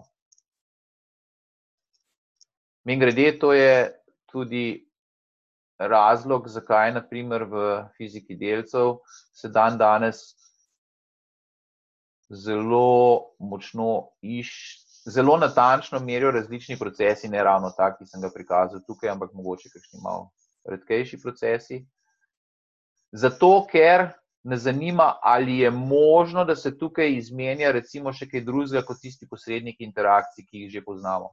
Mimogrede, to je tudi razlog, zakaj na primer v fiziki delcev se dan danes zelo močno iš, zelo natančno merijo različni procesi, ne ravno tak, ki sem ga prikazal tukaj, ampak mogoče kakšni malo redkejši procesi. Zato, ker ne zanima, ali je možno, da se tukaj izmenja recimo še kaj drugega kot tisti posredniki interakcij, ki jih že poznamo.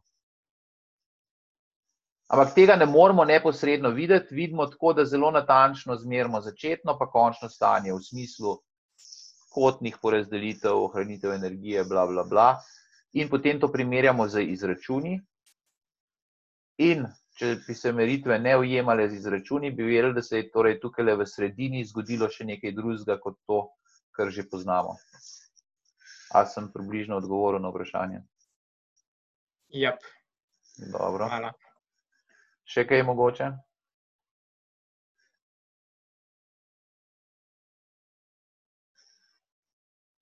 Ampak tega ne moramo neposredno videti, vidimo tako, da zelo natančno zmerimo začetno pa končno stanje v smislu kotnih porazdelitev, ohranitev energije, bla, bla, bla. In potem to primerjamo z izračuni. In če bi se meritve ne ujemale z izračuni, bi vedeli, da se je torej tukaj v sredini zgodilo še nekaj drugega kot to, kar že poznamo. A sem približno odgovoril na vprašanje? Jep. Dobro. Hvala. Še kaj mogoče?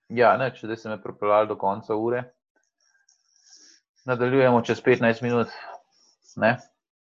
Ja, ne, če zdaj se me pripeljali do konca ure. Nadaljujemo čez petnajst minut. Ne?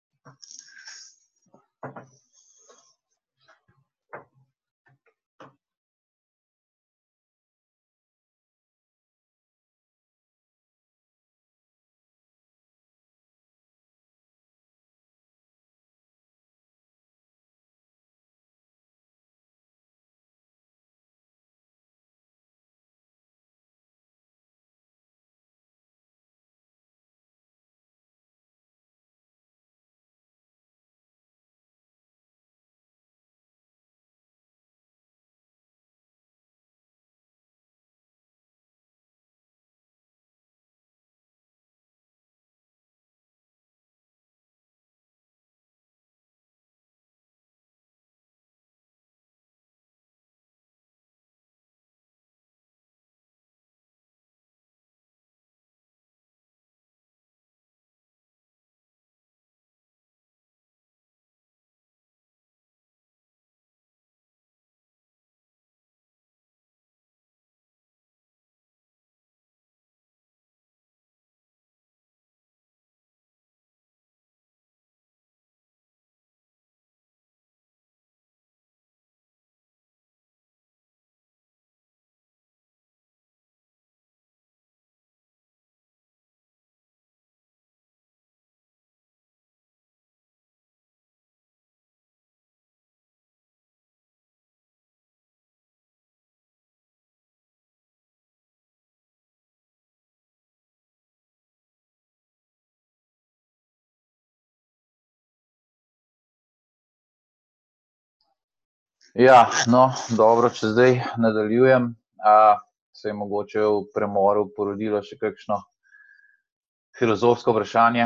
Ja, no, dobro, če zdaj nadaljujem. A, se je mogoče v premoru porodilo še kakšno filozofsko vprašanje?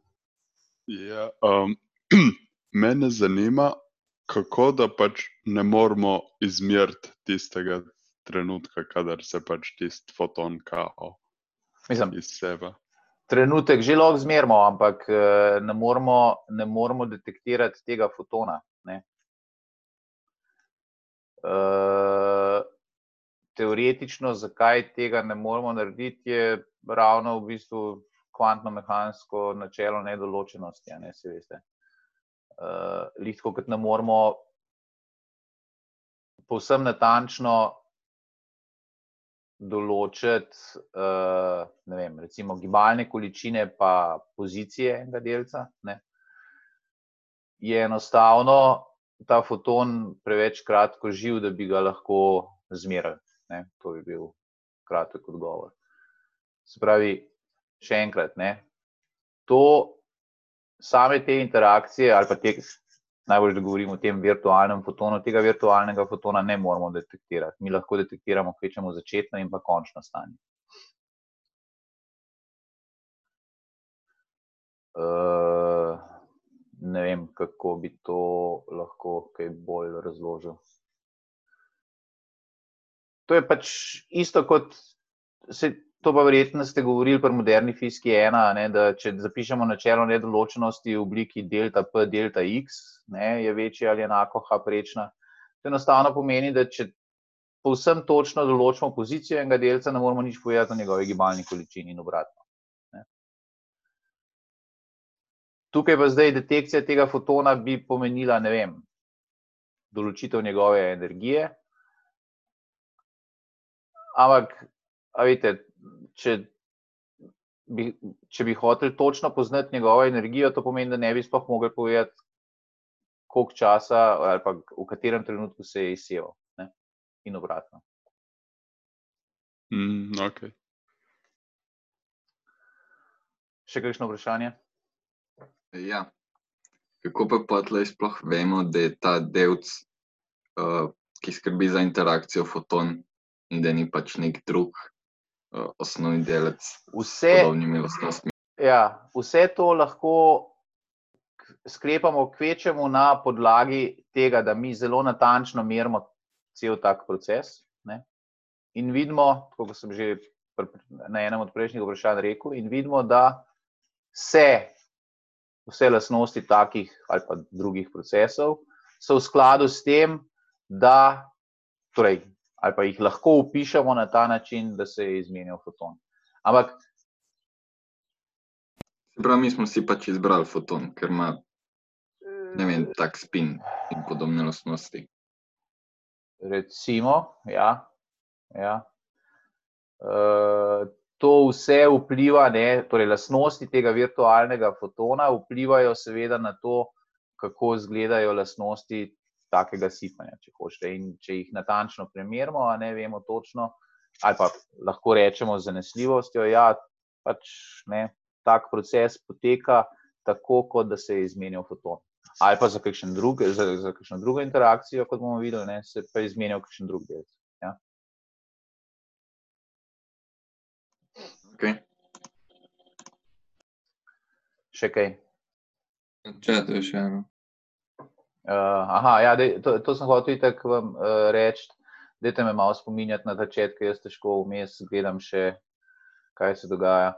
Ja, um, mene zanima, kako da pač ne moramo izmeriti tistega trenutka, kadar se pač tisti foton kao Mislim, iz sebe. trenutek že lahko zmerimo, ampak ne moramo, ne moramo detektirati tega fotona. Ne? Uh, teoretično, zakaj tega ne moramo narediti, je ravno v bistvu kvantno-mehansko načelo nedoločenosti, ne, si veste. Uh, Lihko, kot ne moramo povsem natančno določiti, uh, ne vem, recimo gibalne količine pa pozicije enega delca, ne, je enostavno ta foton preveč kratko živ, da bi ga lahko zmerili. Ne? To bi bil kratek odgovor. Se pravi, še enkrat, ne? To same te interakcije, ali pa te, najbolj da govorimo o tem virtualnem fotonu, tega virtualnega fotona ne moramo detektirati. Mi lahko detektiramo kvečjemu začetno in pa končno stanje. Uh, ne vem, kako bi to lahko kaj bolj razložil. To je pač isto kot, se, to pa verjetno ste govorili pri moderni fiziki ena, ne, da če zapišemo načelo nedoločenosti v obliki delta P delta X, ne, je večje ali enako H prečna. To enostavno pomeni, da če povsem točno določimo pozicijo enega delca, ne moramo nič povedati o njegovi gibalni količini in obratno. Tukaj pa zdaj detekcija tega fotona bi pomenila, ne vem, določitev njegove energije, ampak, a veste, če bi, če bi hoteli točno poznati njegovo energijo, to pomeni, da ne bi sploh mogli povedati, koliko časa ali pa v katerem trenutku se je izseval, ne, in obratno. Mm, ok. Še kakšno vprašanje? Ja, kako pa potlej sploh vemo, da je ta delc, uh, ki skrbi za interakcijo foton in da ni pač nek drug uh, osnovni delec s podobnimi lastnostmi? Ja, vse to lahko sklepamo kvečjemu na podlagi tega, da mi zelo natančno merimo cel tak proces, ne, in vidimo, tako kot sem že na enem od prejšnjih vprašanj rekel, in vidimo, da se vse lastnosti takih ali pa drugih procesov so v skladu s tem, da, torej, ali pa jih lahko opišemo na ta način, da se je izmenil foton. Ampak Se pravi, mi smo si pač izbrali foton, ker ima, ne vem, tak spin in podobne lastnosti. recimo, ja, ja. Uh, to vse vpliva, ne, torej lastnosti tega virtualnega fotona vplivajo seveda na to, kako izgledajo lastnosti takega sipanja, če hočete. In če jih natančno primerimo, a ne vemo točno, ali pa lahko rečemo z zanesljivostjo, ja, pač ne, tak proces poteka tako, kot da se je izmenil foton. Ali pa za kakšen drug, za, za kakšno drugo interakcijo, kot bomo videli, ne, se pa izmenil kakšen drug delc. Ja. Okay. Še kaj? Če to je še eno. Uh, aha, ja, dej, to, to sem hotel itak vam uh, reči, dajte me malo spominjati na ta chat, ker jaz težko vmes gledam še, kaj se dogaja.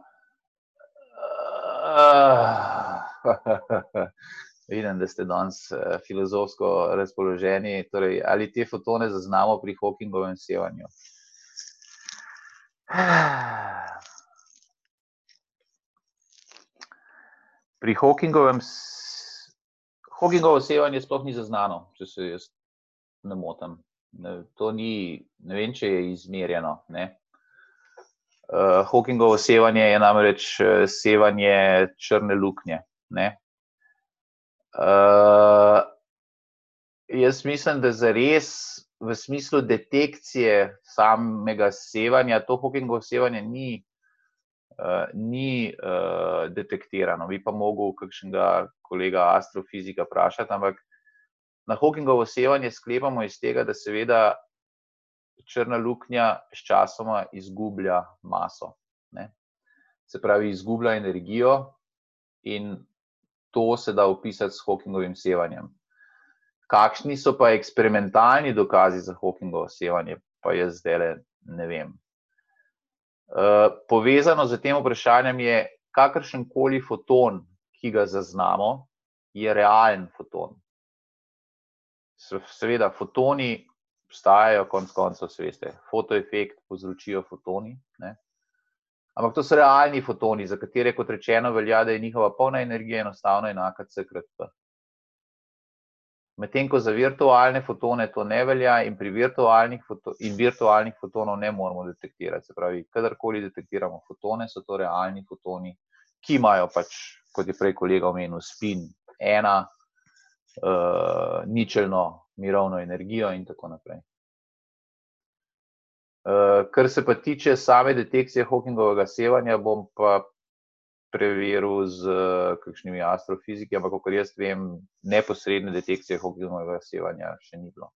Uh, vidim, da ste danes uh, filozofsko razpoloženi, torej, ali te fotone zaznamo pri Hawkingovem sevanju? Pri Hawkingovem Hawkingovo sevanje sploh ni zaznano, če se jaz ne motim. Ne, to ni, ne vem, če je izmerjeno. Ne. Uh, Hawkingovo sevanje je namreč sevanje črne luknje. Ne. Uh, jaz mislim, da zares v smislu detekcije samega sevanja, to Hawkingovo sevanje ni Uh, ni uh, detektirano. Bi pa mogel kakšnega kolega astrofizika vprašati, ampak na Hawkingovo sevanje sklepamo iz tega, da seveda črna luknja s časoma izgublja maso. Ne? Se pravi, izgublja energijo in to se da opisati s Hawkingovim sevanjem. Kakšni so pa eksperimentalni dokazi za Hawkingovo sevanje, pa jaz zdajle ne vem. Uh, povezano z tem vprašanjem je, kakršenkoli foton, ki ga zaznamo, je realen foton. Seveda, fotoni obstajajo, konec koncev, veste, fotoefekt povzročijo fotoni, ne? Ampak to so realni fotoni, za katere, kot rečeno, velja, da je njihova polna energija enostavno enaka c krat p. Medtem ko za virtualne fotone to ne velja in pri virtualnih, foto, in virtualnih fotonov ne moramo detektirati. Se pravi, kadarkoli detektiramo fotone, so to realni fotoni, ki imajo pač, kot je prej kolega omenil, spin ena, uh, ničelno mirovno energijo in tako naprej. Uh, kar se pa tiče same detekcije Hawkingovega sevanja, bom pa preveril z uh, kakšnimi astrofiziki, ampak kakor jaz vem, neposredne detekcije Hawkingovega sevanja še ni bilo.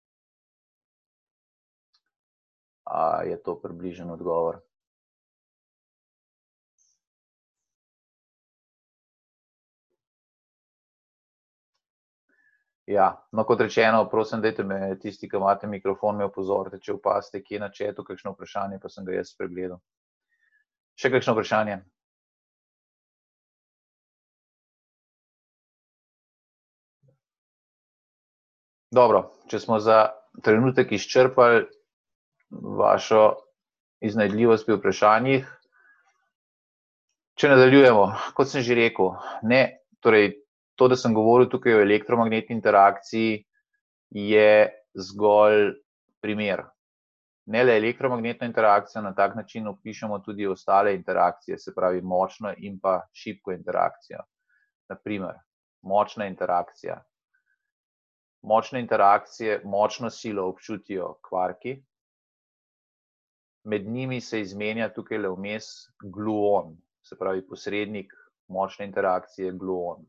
A je to približen odgovor? Ja, no kot rečeno, prosim, dajte me tisti, ki imate mikrofon, me opozorite, če opazite, kje na chatu kakšno vprašanje, pa sem ga jaz pregledal. Še kakšno vprašanje? Dobro, če smo za trenutek izčrpali vašo iznajdljivost pri vprašanjih, če nadaljujemo, kot sem že rekel, ne, torej to, da sem govoril tukaj o elektromagnetni interakciji, je zgolj primer. Ne le elektromagnetno interakcijo, na tak način opišemo tudi ostale interakcije, se pravi močno in pa šibko interakcijo. Naprimer, močna interakcija. Močne interakcije, močno silo občutijo kvarki, med njimi se izmenja tukaj le vmes gluon, se pravi posrednik močne interakcije gluon.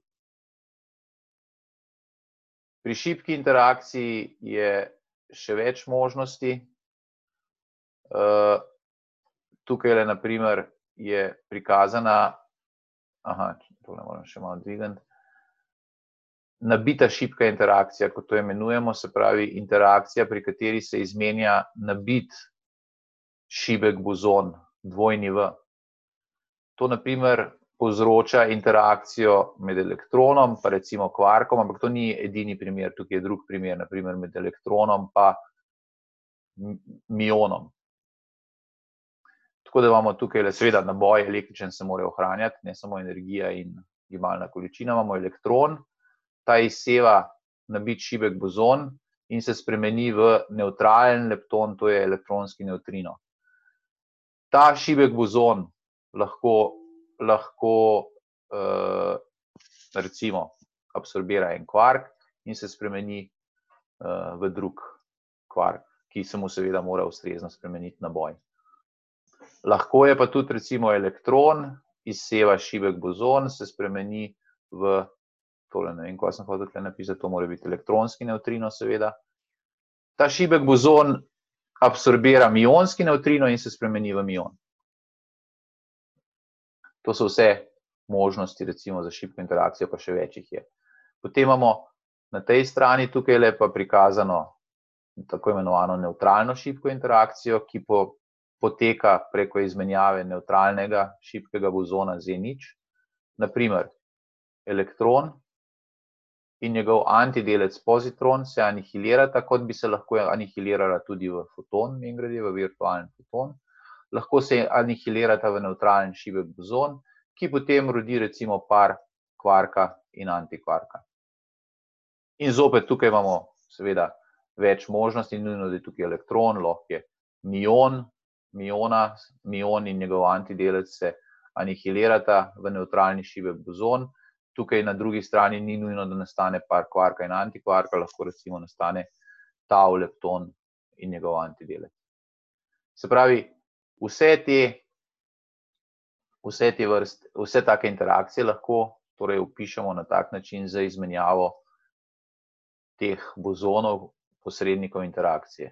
Pri šibki interakciji je še več možnosti. Uh, tukaj le, naprimer, je prikazana, aha, tole moram še malo dvigati, nabita šibka interakcija, kot to imenujemo, se pravi interakcija, pri kateri se izmenja nabit šibek bozon, dvojni V. To, naprimer, povzroča interakcijo med elektronom, pa recimo kvarkom, ampak to ni edini primer, tukaj je drug primer, naprimer med elektronom pa mionom. Tako da imamo tukaj, seveda, naboj električen se mora ohranjati, ne samo energija in gibalna količina, imamo elektron, ta izseva nabit šibek bozon in se spremeni v nevtralen lepton, to je elektronski nevtrino. Ta šibek bozon lahko, lahko uh, recimo absorbira en kvark in se spremeni uh, v drug kvark, ki se mu seveda mora ustrezno spremeniti naboj. Lahko je pa tudi recimo elektron, izseva šibek bozon, se spremeni v, tole ne vem, kaj sem hotel tukaj napisati, to mora biti elektronski nevtrino seveda. Ta šibek bozon absorbira mionski nevtrino in se spremeni v mion. To so vse možnosti recimo za šibko interakcijo, pa še več jih je. Potem imamo na tej strani tukaj le pa prikazano tako imenovano nevtralno šibko interakcijo, ki po poteka preko izmenjave nevtralnega šibkega bozona Z nič. Naprimer, elektron in njegov antidelec pozitron se anihilirata, kot bi se lahko anihilirala tudi v foton, mimogrede, v virtualen foton. Lahko se anihilirata v nevtralen šibek bozon, ki potem rodi recimo par kvarka in antikvarka. In zopet tukaj imamo seveda več možnosti, nujno, da je tukaj elektron, lahko je mion, miona, mion in njegov antidelec se anihilirata v nevtralni šibek bozon. Tukaj na drugi strani ni nujno, da nastane par kvarka in antikvarka, lahko recimo nastane tau lepton in njegov antidelec. Se pravi, vse te, vse te vrste, vse take interakcije lahko torej opišemo na tak način za izmenjavo teh bozonov posrednikov interakcije.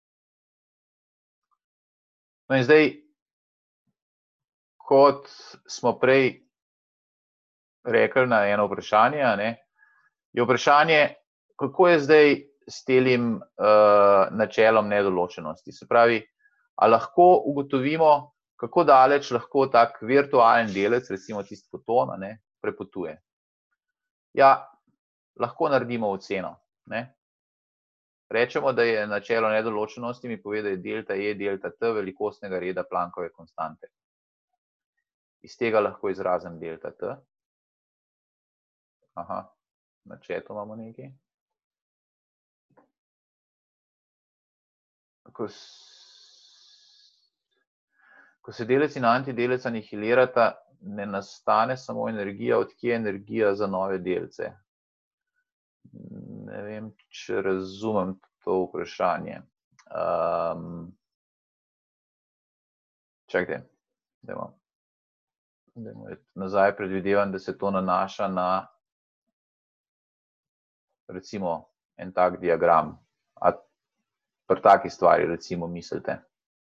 No in zdaj, kot smo prej rekli na eno vprašanje, ne, je vprašanje, kako je zdaj s telim uh, načelom nedoločenosti. Se pravi, a lahko ugotovimo, kako daleč lahko tak virtualen delec, recimo tisti foton, ne, prepotuje. Ja, lahko naredimo oceno. Ne. Rečemo, da je načelo nedoločenosti, mi pove, da je delta E, delta T velikostnega reda Planckove konstante. Iz tega lahko izrazim delta T. Aha, na chatu imamo nekaj. Ko, ko se delec in antidelec anihilirata, ne nastane samo energija, odkje je energija za nove delce. Ne vem, če razumem to vprašanje. Um, čakajte, dajmo. Dajmo nazaj, predvidevam, da se to nanaša na recimo en tak diagram. A pri taki stvari recimo mislite?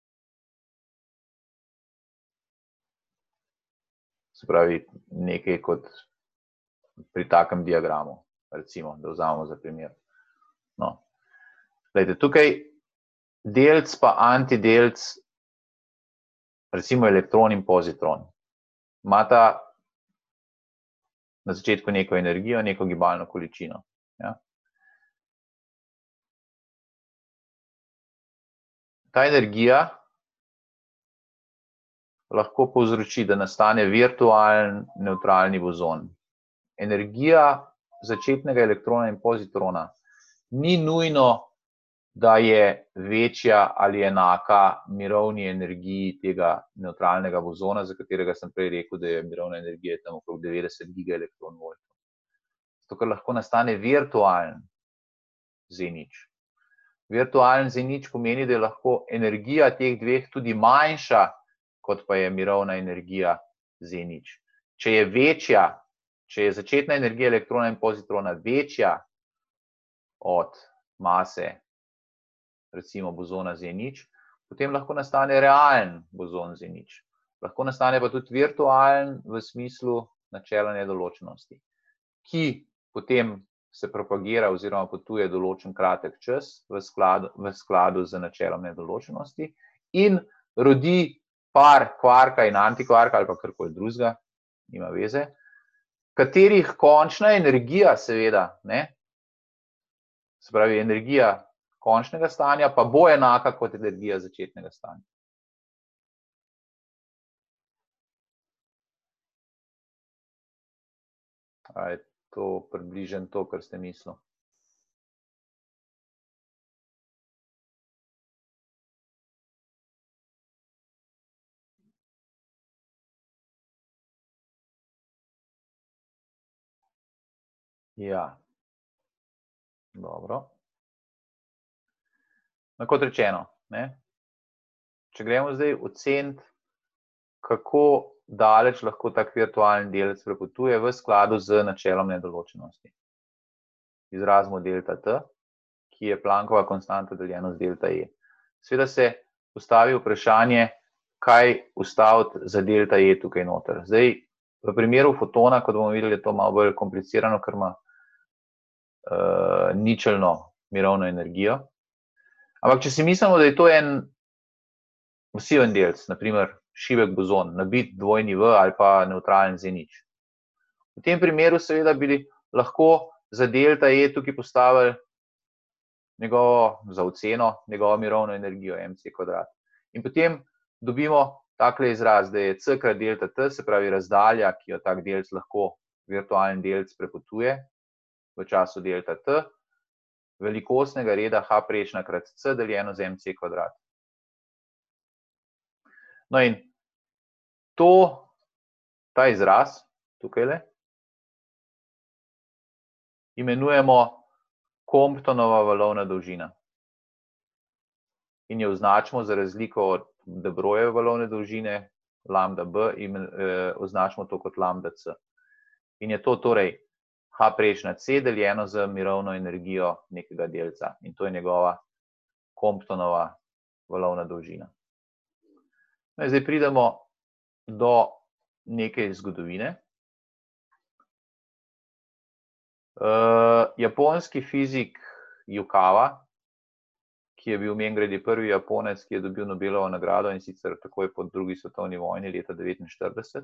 Se pravi, nekaj kot pri takem diagramu. Recimo, da vzamemo za primer. No. Glejte, tukaj delc pa antidelc, recimo elektron in pozitron, imata na začetku neko energijo, neko gibalno količino. Ja. Ta energija lahko povzroči, da nastane virtualen nevtralni bozon. Energija začetnega elektrona in pozitrona ni nujno, da je večja ali enaka mirovni energiji tega nevtralnega bozona, za katerega sem prej rekel, da je mirovna energija tam okrog devetdeset gigaelektronvoltov. Zato, ker lahko nastane virtualen Z nič. Virtualen Z nič pomeni, da je lahko energija teh dveh tudi manjša, kot pa je mirovna energija Z nič. Če je večja, če je začetna energija elektrona in pozitrona večja od mase, recimo bozona Z nič, potem lahko nastane realen bozon Z nič. Lahko nastane pa tudi virtualen v smislu načela nedoločenosti, ki potem se propagira oziroma potuje določen kratek čas v skladu, v skladu z načelom nedoločenosti in rodi par kvarka in antikvarka ali pa karkoli drugega, nima veze, katerih končna energija seveda, ne, se pravi energija končnega stanja pa bo enaka kot energija začetnega stanja. A je to približno to, kar ste mislili? Ja. Dobro. No, kot rečeno, ne? Če gremo zdaj oceniti, kako daleč lahko tak virtualni delec prepotuje v skladu z načelom nedoločenosti. Izrazimo delta T, ki je Planckova konstanta deljeno z delta E. Seveda se postavi vprašanje, kaj ustaviti za delta E tukaj noter. Zdaj, v primeru fotona, kot bomo videli, je to malo bolj komplicirano, ker ima uh, ničelno mirovno energijo. Ampak, če si mislimo, da je to en masiven delc, na primer šibek bozon, nabit dvojni V ali pa nevtralen z nič. V tem primeru seveda bi lahko za delta E tukaj postavili njegovo, za oceno, njegovo mirovno energijo, mc kvadrat. In potem dobimo takle izraz, da je c krat delta T, se pravi razdalja, ki jo tak delc lahko, virtualni delc prepotuje v času delta T, velikostnega reda h prečna krat c deljeno z mc kvadrat. No in to, ta izraz, tukajle, imenujemo Comptonova valovna dolžina. In jo označimo za razliko od de Broijeve valovne dolžine, lambda B, in eh, označimo to kot lambda C. In je to torej h prečna c deljeno z mirovno energijo nekega delca. In to je njegova Comptonova valovna dolžina. No, zdaj pridemo do neke zgodovine. Uh, japonski fizik Yukawa, ki je bil mimogrede prvi Japonec, ki je dobil Nobelovo nagrado in sicer takoj po drugi svetovni vojni leta devetinštirideset,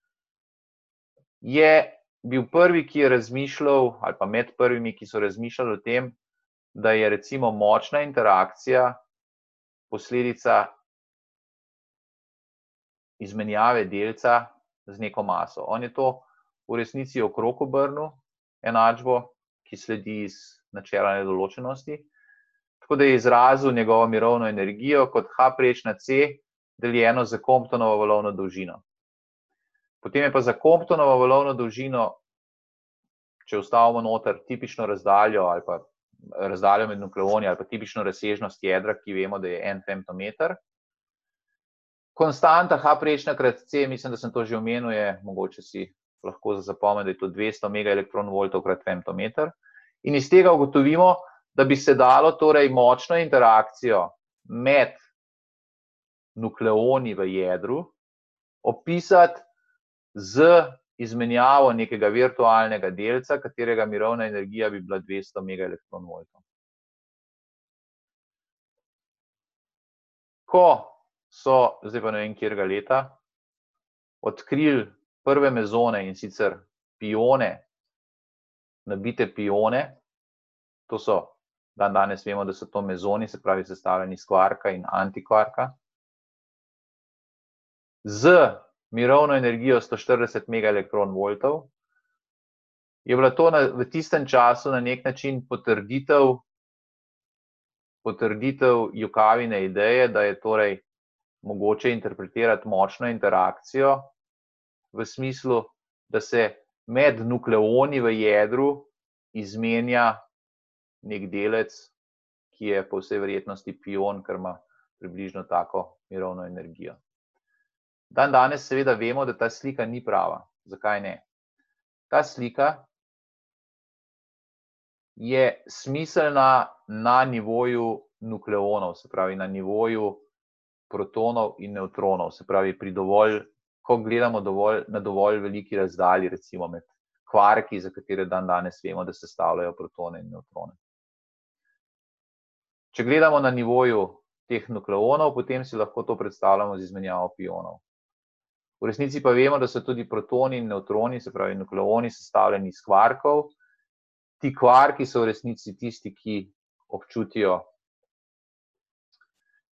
je bil prvi, ki je razmišljal, ali pa med prvimi, ki so razmišljali o tem, da je recimo močna interakcija posledica izmenjave delca z neko maso. On je to v resnici okrog obrnil, enačbo, ki sledi iz načela nedoločenosti, tako da je izrazil njegovo mirovno energijo kot h prečna c deljeno za Comptonovo valovno dolžino. Potem je pa za Comptonovo valovno dolžino, če vstavimo noter tipično razdaljo ali pa razdaljo med nukleoni ali pa tipično razsežnost jedra, ki vemo, da je en femtometer, konstanta h prečna krat c, mislim, da sem to že omenil, je, mogoče si lahko zapomniti, da je to dvesto megaelektronvoltov krat femtometer. In iz tega ugotovimo, da bi se dalo torej močno interakcijo med nukleoni v jedru opisati z izmenjavo nekega virtualnega delca, katerega mirovna energija bi bila dvesto megaelektronvoltov. Ko so, zdaj pa ne vem kjerega leta, odkrili prve mezone, in sicer pione, nabite pione, to so, dan danes vemo, da so to mezoni, se pravi sestavljeni iz kvarka in antikvarka, z mirovno energijo sto štirideset megaelektronvoltov, je bila to na, v tistem času na nek način potrditev, potrditev Yukavine ideje, da je torej mogoče interpretirati močno interakcijo v smislu, da se med nukleoni v jedru izmenja nek delec, ki je po vsej verjetnosti pion, ker ima približno tako mirovno energijo. Dan danes seveda vemo, da ta slika ni prava. Zakaj ne? Ta slika je smiselna na nivoju nukleonov, se pravi na nivoju protonov in nevtronov, se pravi pri dovolj, ko gledamo dovolj, na dovolj veliki razdalji, recimo med kvarki, za katere dan danes vemo, da sestavljajo protone in nevtrone. Če gledamo na nivoju teh nukleonov, potem si lahko to predstavljamo z izmenjavo pionov. V resnici pa vemo, da so tudi protoni in nevtroni, se pravi nukleoni, sestavljeni iz kvarkov. Ti kvarki so v resnici tisti, ki občutijo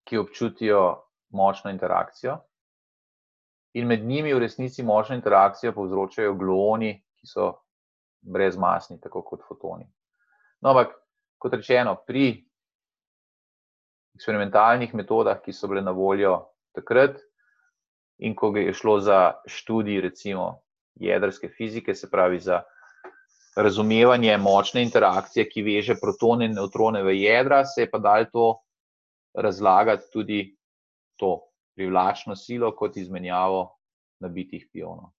ki občutijo močno interakcijo in med njimi v resnici močno interakcijo povzročajo gluoni, ki so brezmasni, tako kot fotoni. No, ampak, kot rečeno, pri eksperimentalnih metodah, ki so bile na voljo takrat in ko je šlo za študij recimo jedrske fizike, se pravi za razumevanje močne interakcije, ki veže protone in nevtrone v jedra, se je pa dalo to razlagati tudi to privlačno silo kot izmenjavo nabitih pionov.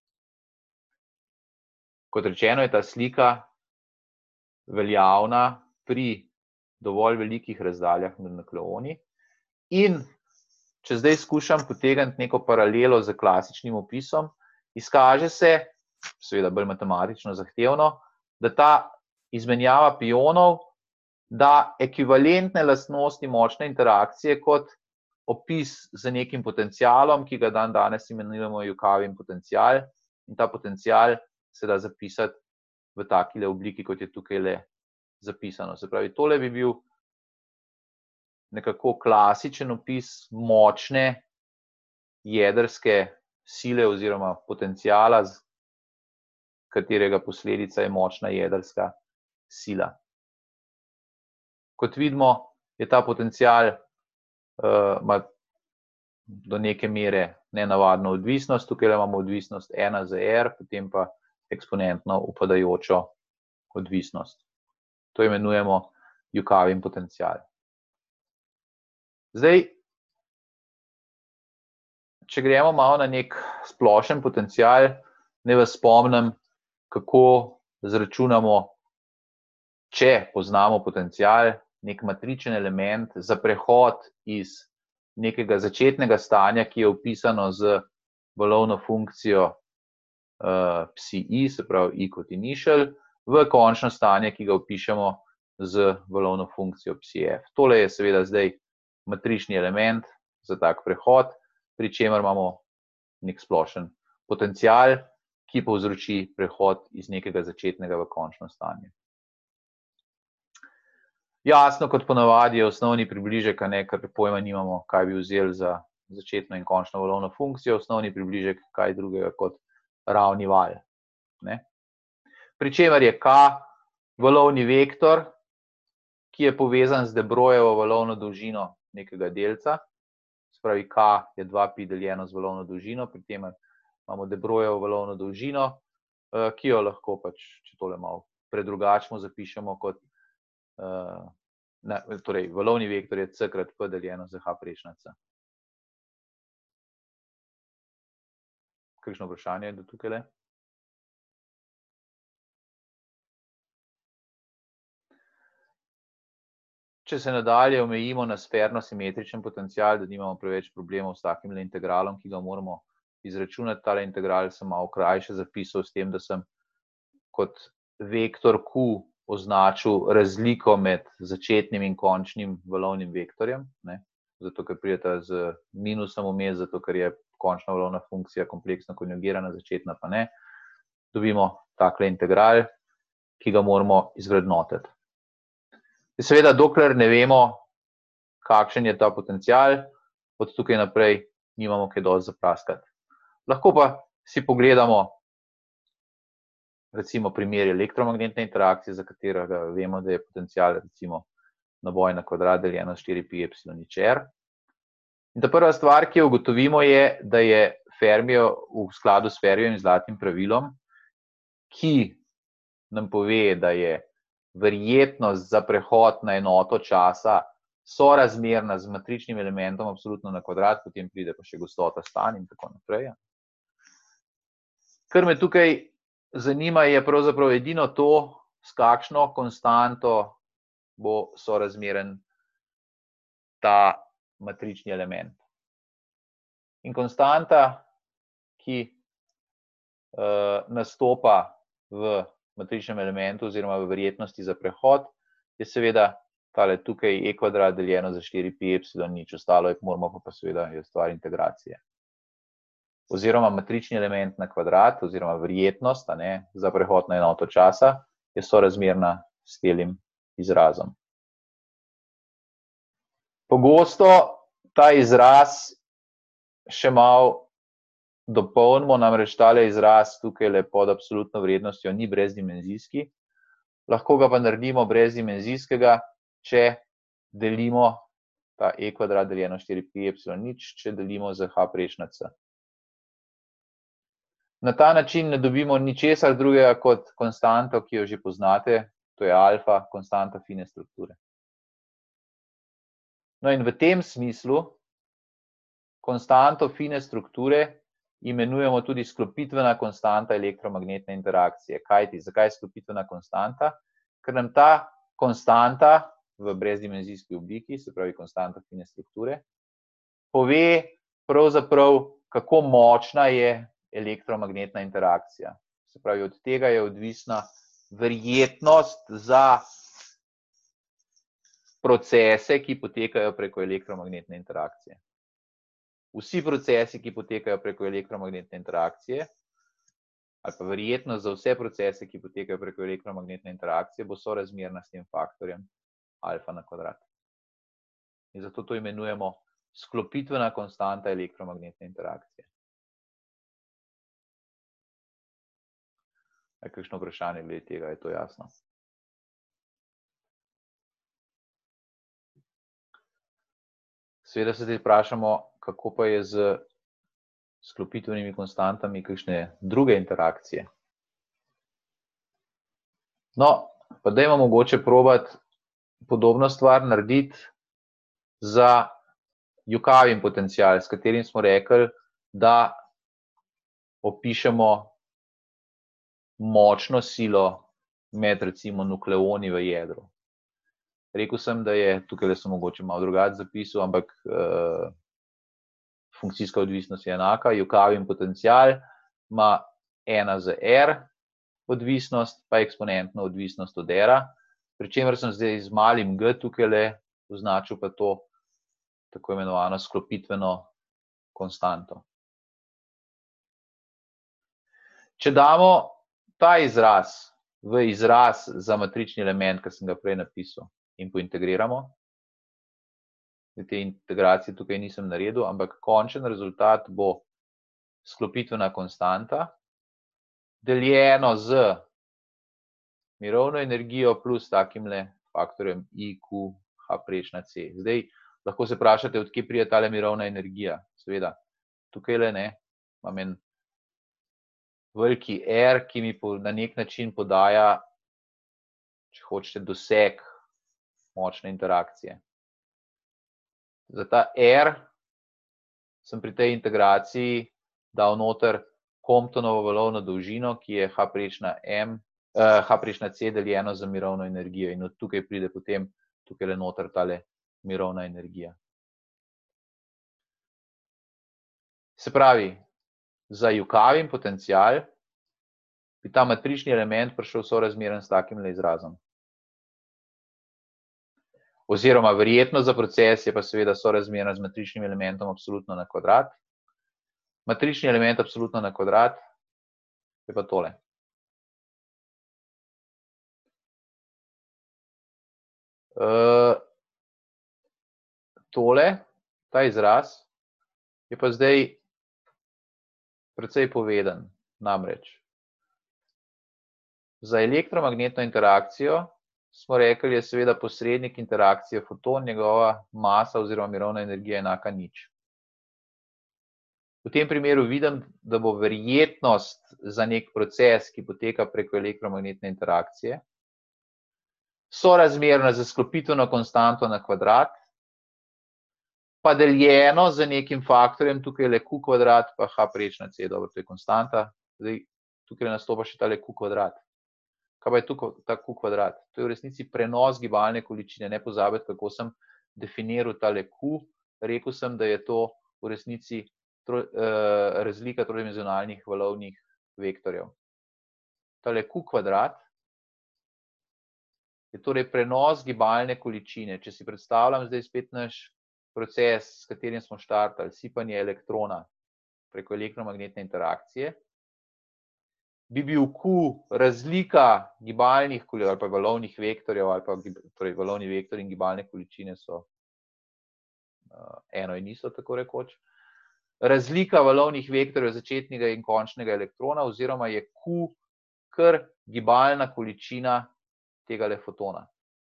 Kot rečeno, je ta slika veljavna pri dovolj velikih razdaljah med nukleoni in če zdaj skušam potegniti neko paralelo z klasičnim opisom, izkaže se, seveda bolj matematično zahtevno, da ta izmenjava pionov da ekvivalentne lastnosti močne interakcije kot opis z nekim potencialom, ki ga dan danes imenujemo Jukavin potencial, in ta potencial se da zapisati v takile obliki, kot je tukaj le zapisano. Se pravi, tole bi bil nekako klasičen opis močne jedrske sile oziroma potenciala, katerega posledica je močna jedrska sila. Kot vidimo, je ta potencial ima do neke mere nenavadno odvisnost, tukaj imamo odvisnost ena za R, potem pa eksponentno upadajočo odvisnost. To imenujemo Jukavin potencial. Zdaj, če gremo malo na nek splošen potencial, naj vas spomnim, kako izračunamo, če poznamo potencial, nek matričen element za prehod iz nekega začetnega stanja, ki je opisano z valovno funkcijo psi i, se pravi i kot initial, v končno stanje, ki ga opišemo z valovno funkcijo psi f. Tole je seveda zdaj matrični element za tak prehod, pri čemer imamo nek splošen potencial, ki povzroči prehod iz nekega začetnega v končno stanje. Jasno, kot ponavadi je osnovni približek, a ne, ker pojma nimamo, kaj bi vzeli za začetno in končno valovno funkcijo, osnovni približek kaj drugega kot ravni val. Ne? Pri čemer je K valovni vektor, ki je povezan z de Broglievo valovno dolžino nekega delca, se pravi K je dva pi deljeno z valovno dolžino, pri tem imamo de Broglievo valovno dolžino, ki jo lahko pač, če tole malo predrugačimo, zapišemo kot Uh, ne, torej, valovni vektor je c krat p deljeno z h prečna c. Kakšno vprašanje je do tukaj le? Če se nadalje omejimo na sferno-simetričen potencial, da nimamo preveč problemov s takim le integralom, ki ga moramo izračunati, tale integral sem malo krajše zapisal s tem, da sem kot vektor Q označil razliko med začetnim in končnim valovnim vektorjem, ne? Zato, ker prideta z minusom vmes, zato, ker je končna valovna funkcija kompleksno konjugirana, začetna pa ne, dobimo takle integral, ki ga moramo izvrednotiti. Seveda, dokler ne vemo, kakšen je ta potencial, od tukaj naprej nimamo kaj dosti zapraskati. Lahko pa si pogledamo recimo primer elektromagnetne interakcije, za katerega vemo, da je potencial recimo naboj na kvadrat deljeno s štiri pi epsilon nič r. In ta prva stvar, ki jo ugotovimo, je, da je Fermijev v skladu s Fermijevim zlatim pravilom, ki nam pove, da je verjetnost za prehod na enoto časa sorazmerna z matričnim elementom absolutno na kvadrat, potem pride pa še gostota stanj in tako naprej. Kar me tukaj zanima, je pravzaprav edino to, s kakšno konstanto bo sorazmeren ta matrični element. In konstanta, ki uh, nastopa v matričnem elementu oziroma v verjetnosti za prehod, je seveda tale tukaj e kvadrat deljeno za štiri pi epsilon nič, ostalo je moramo pa, pa seveda je stvar integracije. Oziroma matrični element na kvadrat, oziroma verjetnost, a ne, za prehod na enoto časa, je sorazmerna s telim izrazom. Pogosto ta izraz še malo dopolnimo, namreč tale izraz tukaj pod absolutno vrednostjo ni brezdimenzijski, lahko ga pa naredimo brezdimenzijskega, če delimo ta e kvadrat deljeno štiri pi epsilon nič, če delimo z h preš na c. Na ta način ne dobimo ničesar drugega kot konstanto, ki jo že poznate, to je alfa, konstanta fine strukture. No in v tem smislu konstanto fine strukture imenujemo tudi sklopitvena konstanta elektromagnetne interakcije. Kajti, zakaj je sklopitvena konstanta? Ker nam ta konstanta v brezdimenzijski obliki, se pravi konstanta fine strukture, pove pravzaprav, kako močna je elektromagnetna interakcija. Se pravi, od tega je odvisna verjetnost za procese, ki potekajo preko elektromagnetne interakcije. Vsi procesi, ki potekajo preko elektromagnetne interakcije, ali pa verjetnost za vse procese, ki potekajo preko elektromagnetne interakcije, bo sorazmerna s tem faktorjem alfa na kvadrat. In zato to imenujemo sklopitvena konstanta elektromagnetne interakcije. Je kakšno vprašanje glede tega, je to jasno? Seveda se zdaj vprašamo, kako pa je z sklopitvenimi konstantami kakšne druge interakcije. No, pa dajmo mogoče probati podobno stvar narediti za Jukavin potencial, s katerim smo rekli, da opišemo močno silo med recimo nukleoni v jedru. Rekel sem, da je, tukaj sem mogoče malo drugače zapisal, ampak uh, funkcijska odvisnost je enaka. Jukavin potencial ima ena z R odvisnost, pa eksponentno odvisnost od R-a, pri čemer sem zdaj z malim G tukaj označil pa to tako imenovano sklopitveno konstanto. Če damo ta izraz v izraz za matrični element, ki sem ga prej napisal, in pointegriramo. Te integracije tukaj nisem naredil, ampak končen rezultat bo sklopitvena konstanta, deljeno z mirovno energijo plus takimle faktorjem I Q H preš na C. Zdaj, lahko se vprašate, od kje pride tale mirovna energija. Seveda, tukaj le ne, imam en veliki R, ki mi na nek način podaja, če hočete, doseg močne interakcije. Za ta R sem pri tej integraciji dal noter Comptonovo valovno dolžino, ki je H preš na M, eh, H preš na C deljeno za mirovno energijo in od tukaj pride potem tukaj le noter tale mirovna energija. Se pravi, za Jukavin potencial bi ta matrični element prišel sorazmeren s takimle izrazom. Oziroma verjetnost za proces je pa seveda sorazmerna z matričnim elementom absolutno na kvadrat. Matrični element absolutno na kvadrat je pa tole. Uh, tole, ta izraz, je pa zdaj precej poveden. Namreč, za elektromagnetno interakcijo smo rekli, je seveda posrednik interakcije foton, njegova masa oziroma mirovna energija enaka nič. V tem primeru vidim, da bo verjetnost za nek proces, ki poteka preko elektromagnetne interakcije, sorazmerna z sklopitveno konstanto na kvadrat, pa deljeno z nekim faktorjem, tukaj je le Q kvadrat, pa H preš na C, dobro, to je konstanta, zdaj tukaj nastopa še tale Q kvadrat. Kaj pa je tukaj ta Q kvadrat? To je v resnici prenos gibalne količine, ne pozabiti, kako sem definiral tale Q, rekel sem, da je to v resnici tro, eh, razlika trodimenzionalnih valovnih vektorjev. Tale Q kvadrat je torej prenos gibalne količine. Če si predstavljam zdaj spet naš proces, s katerim smo štartali, sipanje elektrona preko elektromagnetne interakcije, bi bil Q razlika gibalnih ali pa valovnih vektorjev, ali pa torej valovni vektor in gibalne količine so uh, eno in isto, tako rekoč. Razlika valovnih vektorjev začetnega in končnega elektrona oziroma je Q kar gibalna količina tegale fotona.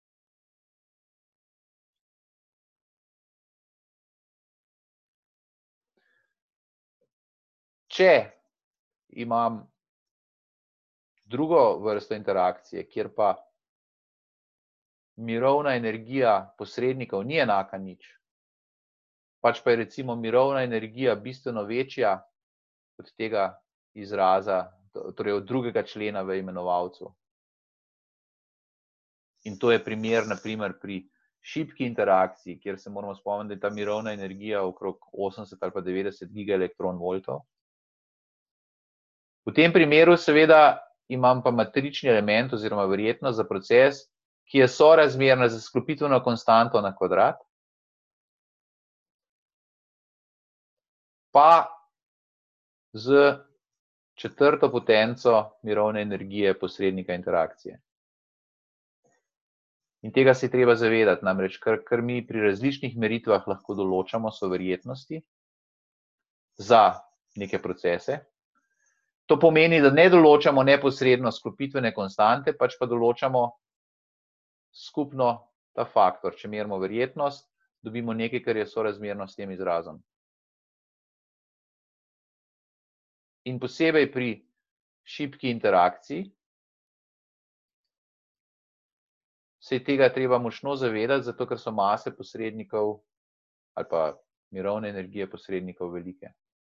Če imam drugo vrsto interakcije, kjer pa mirovna energija posrednikov ni enaka nič, pač pa je recimo mirovna energija bistveno večja od tega izraza, torej od drugega člena v imenovalcu. In to je primer, na primer, pri šibki interakciji, kjer se moramo spomniti, da je ta mirovna energija okrog osemdeset ali pa devetdeset gigaelektronvoltov. V tem primeru seveda imam pa matrični element oziroma verjetnost za proces, ki je sorazmerna z sklopitveno konstanto na kvadrat, pa z četrto potenco mirovne energije posrednika interakcije. In tega se je treba zavedati, namreč, kar, kar mi pri različnih meritvah lahko določamo, so verjetnosti za neke procese. To pomeni, da ne določamo neposredno sklopitvene konstante, pač pa določamo skupno ta faktor. Če merimo verjetnost, dobimo nekaj, kar je sorazmerno s tem izrazom. In posebej pri šibki interakciji se je tega treba močno zavedati, zato ker so mase posrednikov ali pa mirovne energije posrednikov velike.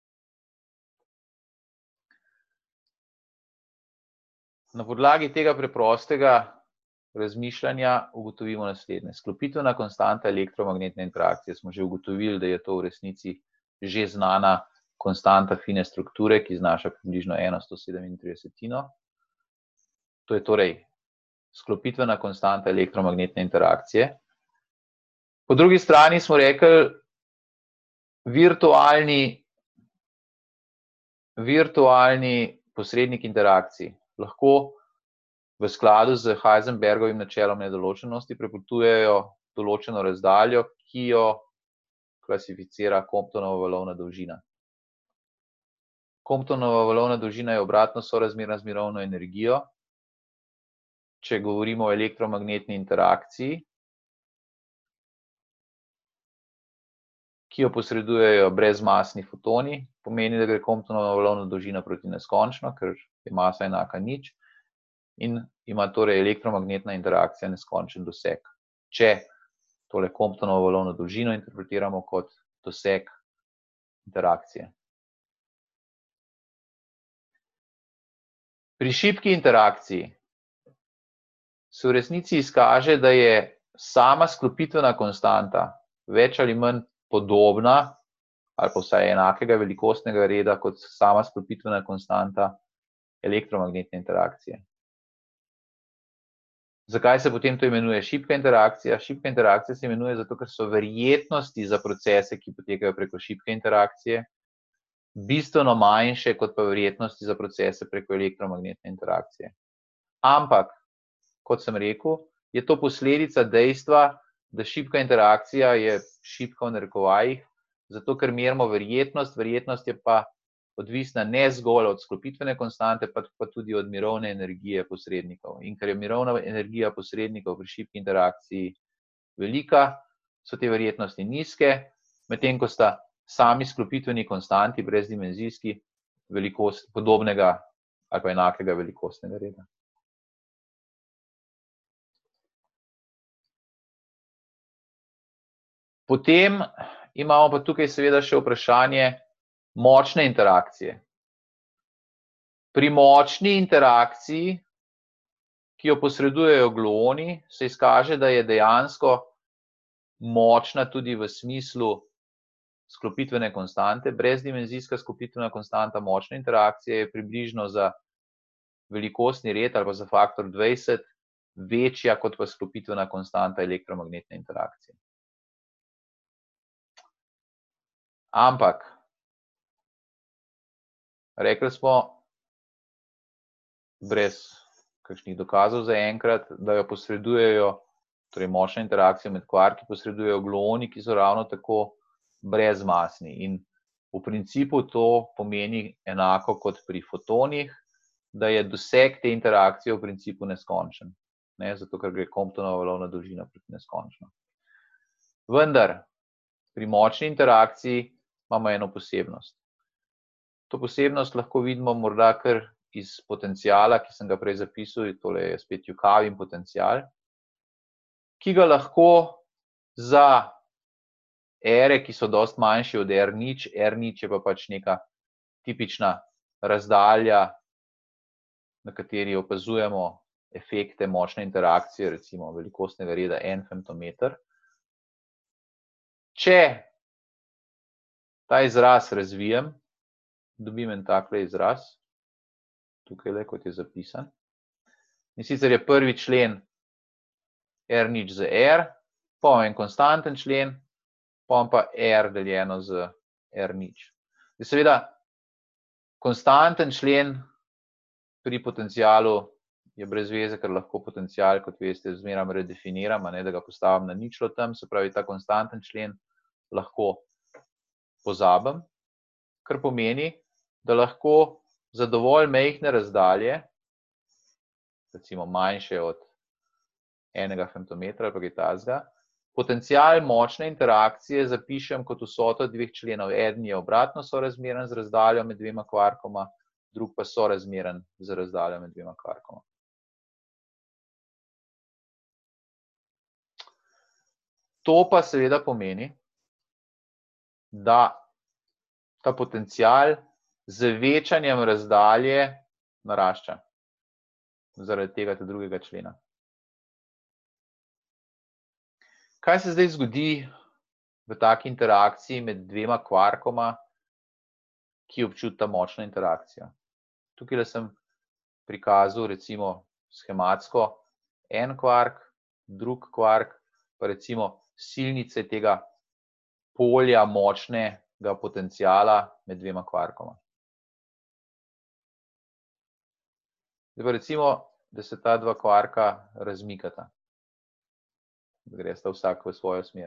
Na podlagi tega preprostega razmišljanja ugotovimo naslednje. Sklopitvena konstanta elektromagnetne interakcije smo že ugotovili, da je to v resnici že znana konstanta fine strukture, ki znaša približno eno sto sedemintridesetino. To je torej sklopitvena konstanta elektromagnetne interakcije. Po drugi strani smo rekli virtualni, virtualni posrednik interakcij. Lahko v skladu z Heisenbergovim načelom nedoločenosti prepotujejo določeno razdaljo, ki jo klasificira Comptonova valovna dolžina. Comptonova valovna dolžina je obratno sorazmerna z mirovno energijo. Če govorimo o elektromagnetni interakciji, ki jo posredujejo brezmasni fotoni, pomeni, da gre Comptonova valovna dolžina proti neskončno, ker je masa enaka nič, in ima torej elektromagnetna interakcija neskončen doseg. Če tole Comptonovo valovno dolžino interpretiramo kot doseg interakcije. Pri šibki interakciji se v resnici izkaže, da je sama sklopitvena konstanta več ali manj podobna ali pa vsaj enakega velikostnega reda kot sama sklopitvena konstanta elektromagnetne interakcije. Zakaj se potem to imenuje šibka interakcija? Šibka interakcija se imenuje zato, ker so verjetnosti za procese, ki potekajo preko šibke interakcije, bistveno manjše kot pa verjetnosti za procese preko elektromagnetne interakcije. Ampak, kot sem rekel, je to posledica dejstva, da šibka interakcija je šibka v narekovajih, zato ker merimo verjetnost, verjetnost je pa odvisna ne zgolj od sklopitvene konstante, pa, pa tudi od mirovne energije posrednikov. In ker je mirovna energija posrednikov pri šibki interakciji velika, so te verjetnosti nizke, medtem ko sta sami sklopitveni konstanti brezdimenzijski velikost podobnega ali pa enakega velikostnega reda. Potem imamo pa tukaj seveda še vprašanje močne interakcije. Pri močni interakciji, ki jo posredujejo gluoni, se izkaže, da je dejansko močna tudi v smislu sklopitvene konstante. Brezdimenzijska sklopitvena konstanta močne interakcije je približno za velikostni red ali pa za faktor dvajset večja kot pa sklopitvena konstanta elektromagnetne interakcije. Ampak, rekli smo, brez kakšnih dokazov zaenkrat, da jo posredujejo, torej močna interakcija med kvarki posredujejo gluoni, ki so ravno tako brezmasni. In v principu to pomeni enako kot pri fotonih, da je doseg te interakcije v principu neskončen. Ne, zato, ker gre Comptonova valovna dolžina proti neskončno. Vendar, pri močni interakciji imamo eno posebnost. To posebnost lahko vidimo morda kar iz potenciala, ki sem ga prej zapisal, tole je spet Jukavin potencial, ki ga lahko za ere, ki so dosti manjši od R nič, R nič je pa pač neka tipična razdalja, na kateri opazujemo efekte močne interakcije, recimo velikostnega reda en femtometer. Če ta izraz razvijem, dobim en takle izraz, tukaj le, kot je zapisan. In sicer je prvi člen R nič z R, pa en konstanten člen, pa pa R deljeno z R nič. Seveda, konstanten člen pri potencialu je brez veze, ker lahko potencial, kot veste, zmeram redefiniram, ne, da ga postavim na ničlo tam, se pravi, ta konstanten člen lahko pozabim, kar pomeni, da lahko za dovolj majhne razdalje, recimo manjše od enega femtometra ali pa kaj takega, potencial močne interakcije zapišem kot vsoto dveh členov. Eden je obratno sorazmeren z razdaljo med dvema kvarkoma, drug pa sorazmeren z razdaljo med dvema kvarkoma. To pa seveda pomeni, da ta potencial z večanjem razdalje narašča zaradi tega te drugega člena. Kaj se zdaj zgodi v taki interakciji med dvema kvarkoma, ki občutita močno interakcijo? Tukaj sem prikazal recimo schematsko en kvark, drug kvark, pa recimo silnice tega polja močnega potenciala med dvema kvarkoma. Zdaj pa recimo, da se ta dva kvarka razmikata. Gresta vsak v svojo smer.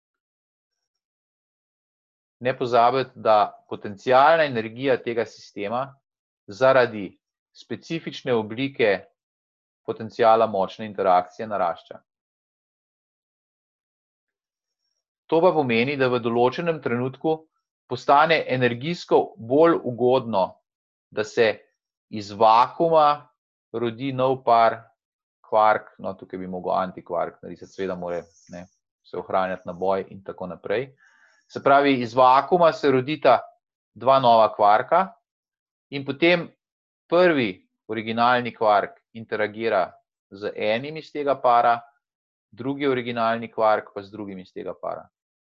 Ne pozabiti, da potencialna energija tega sistema zaradi specifične oblike potenciala močne interakcije narašča. To pa pomeni, da v določenem trenutku postane energijsko bolj ugodno, da se iz vakuma rodi nov par kvark, no tukaj bi mogel antikvark narisati, seveda mora ne, se ohranjati naboj in tako naprej. Se pravi, iz vakuma se rodita dva nova kvarka in potem prvi originalni kvark interagira z enim iz tega para, drugi originalni kvark pa z drugim iz tega para.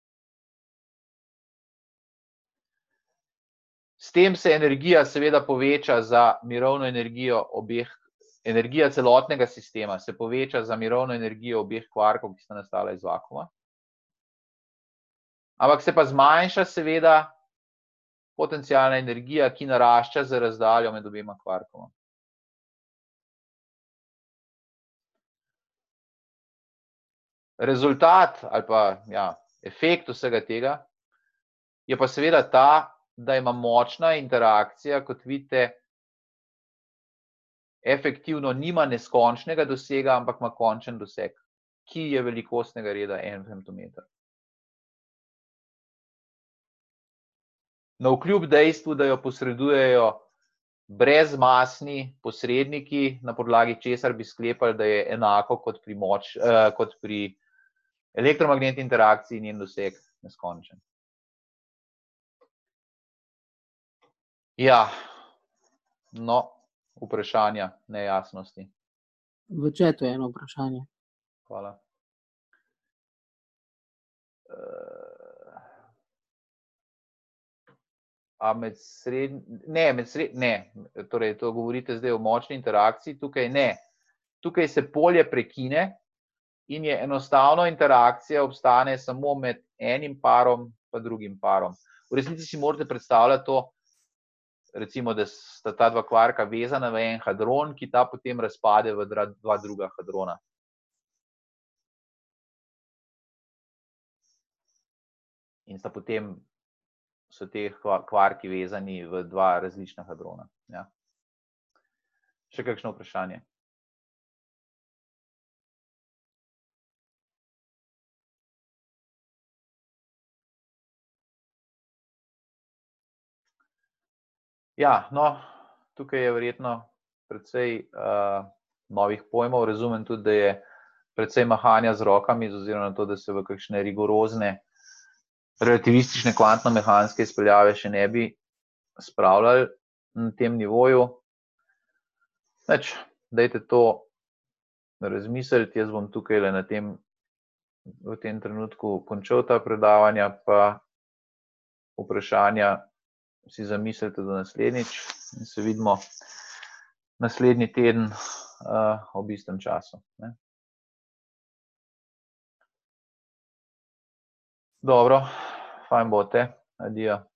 S tem se energija seveda poveča za mirovno energijo obeh, energija celotnega sistema se poveča za mirovno energijo obeh kvarkov, ki sta nastala iz vakuma. Ampak se pa zmanjša seveda potencialna energija, ki narašča z razdaljo med obema kvarkoma. Rezultat ali pa ja, efekt vsega tega je pa seveda ta, da ima močna interakcija, kot vidite, efektivno nima neskončnega dosega, ampak ima končen doseg, ki je velikostnega reda en femtometer. Navkljub dejstvu, da jo posredujejo brezmasni posredniki, na podlagi česar bi sklepali, da je enako kot pri, moč, eh, kot pri elektromagnetni interakciji njen doseg neskončen. Ja, no, vprašanja, nejasnosti. V chatu je eno vprašanje. Hvala. A med srednj... Ne, med srednj... Ne, torej to govorite zdaj o močni interakciji, tukaj ne. Tukaj se polje prekine in je enostavno interakcija obstane samo med enim parom pa drugim parom. V resnici si morate predstavljati to, recimo, da sta ta dva kvarka vezana v en hadron, ki ta potem razpade v dva druga hadrona. in sta potem so te kvarki vezani v dva različna hadrona. Ja. Še kakšno vprašanje? Ja, no, tukaj je verjetno precej uh, novih pojmov. Razumem tudi, da je precej mahanja z rokami, oziroma na to, da se v kakšne rigorozne relativistične kvantno-mehanske izpeljave še ne bi spravljali na tem nivoju. Neč, dajte to razmisliti, jaz bom tukaj le na tem, v tem trenutku končal ta predavanja, pa vprašanja si zamislite do naslednjič in se vidimo naslednji teden uh, ob istem času. Ne? Dobro, fajn bote, adijo.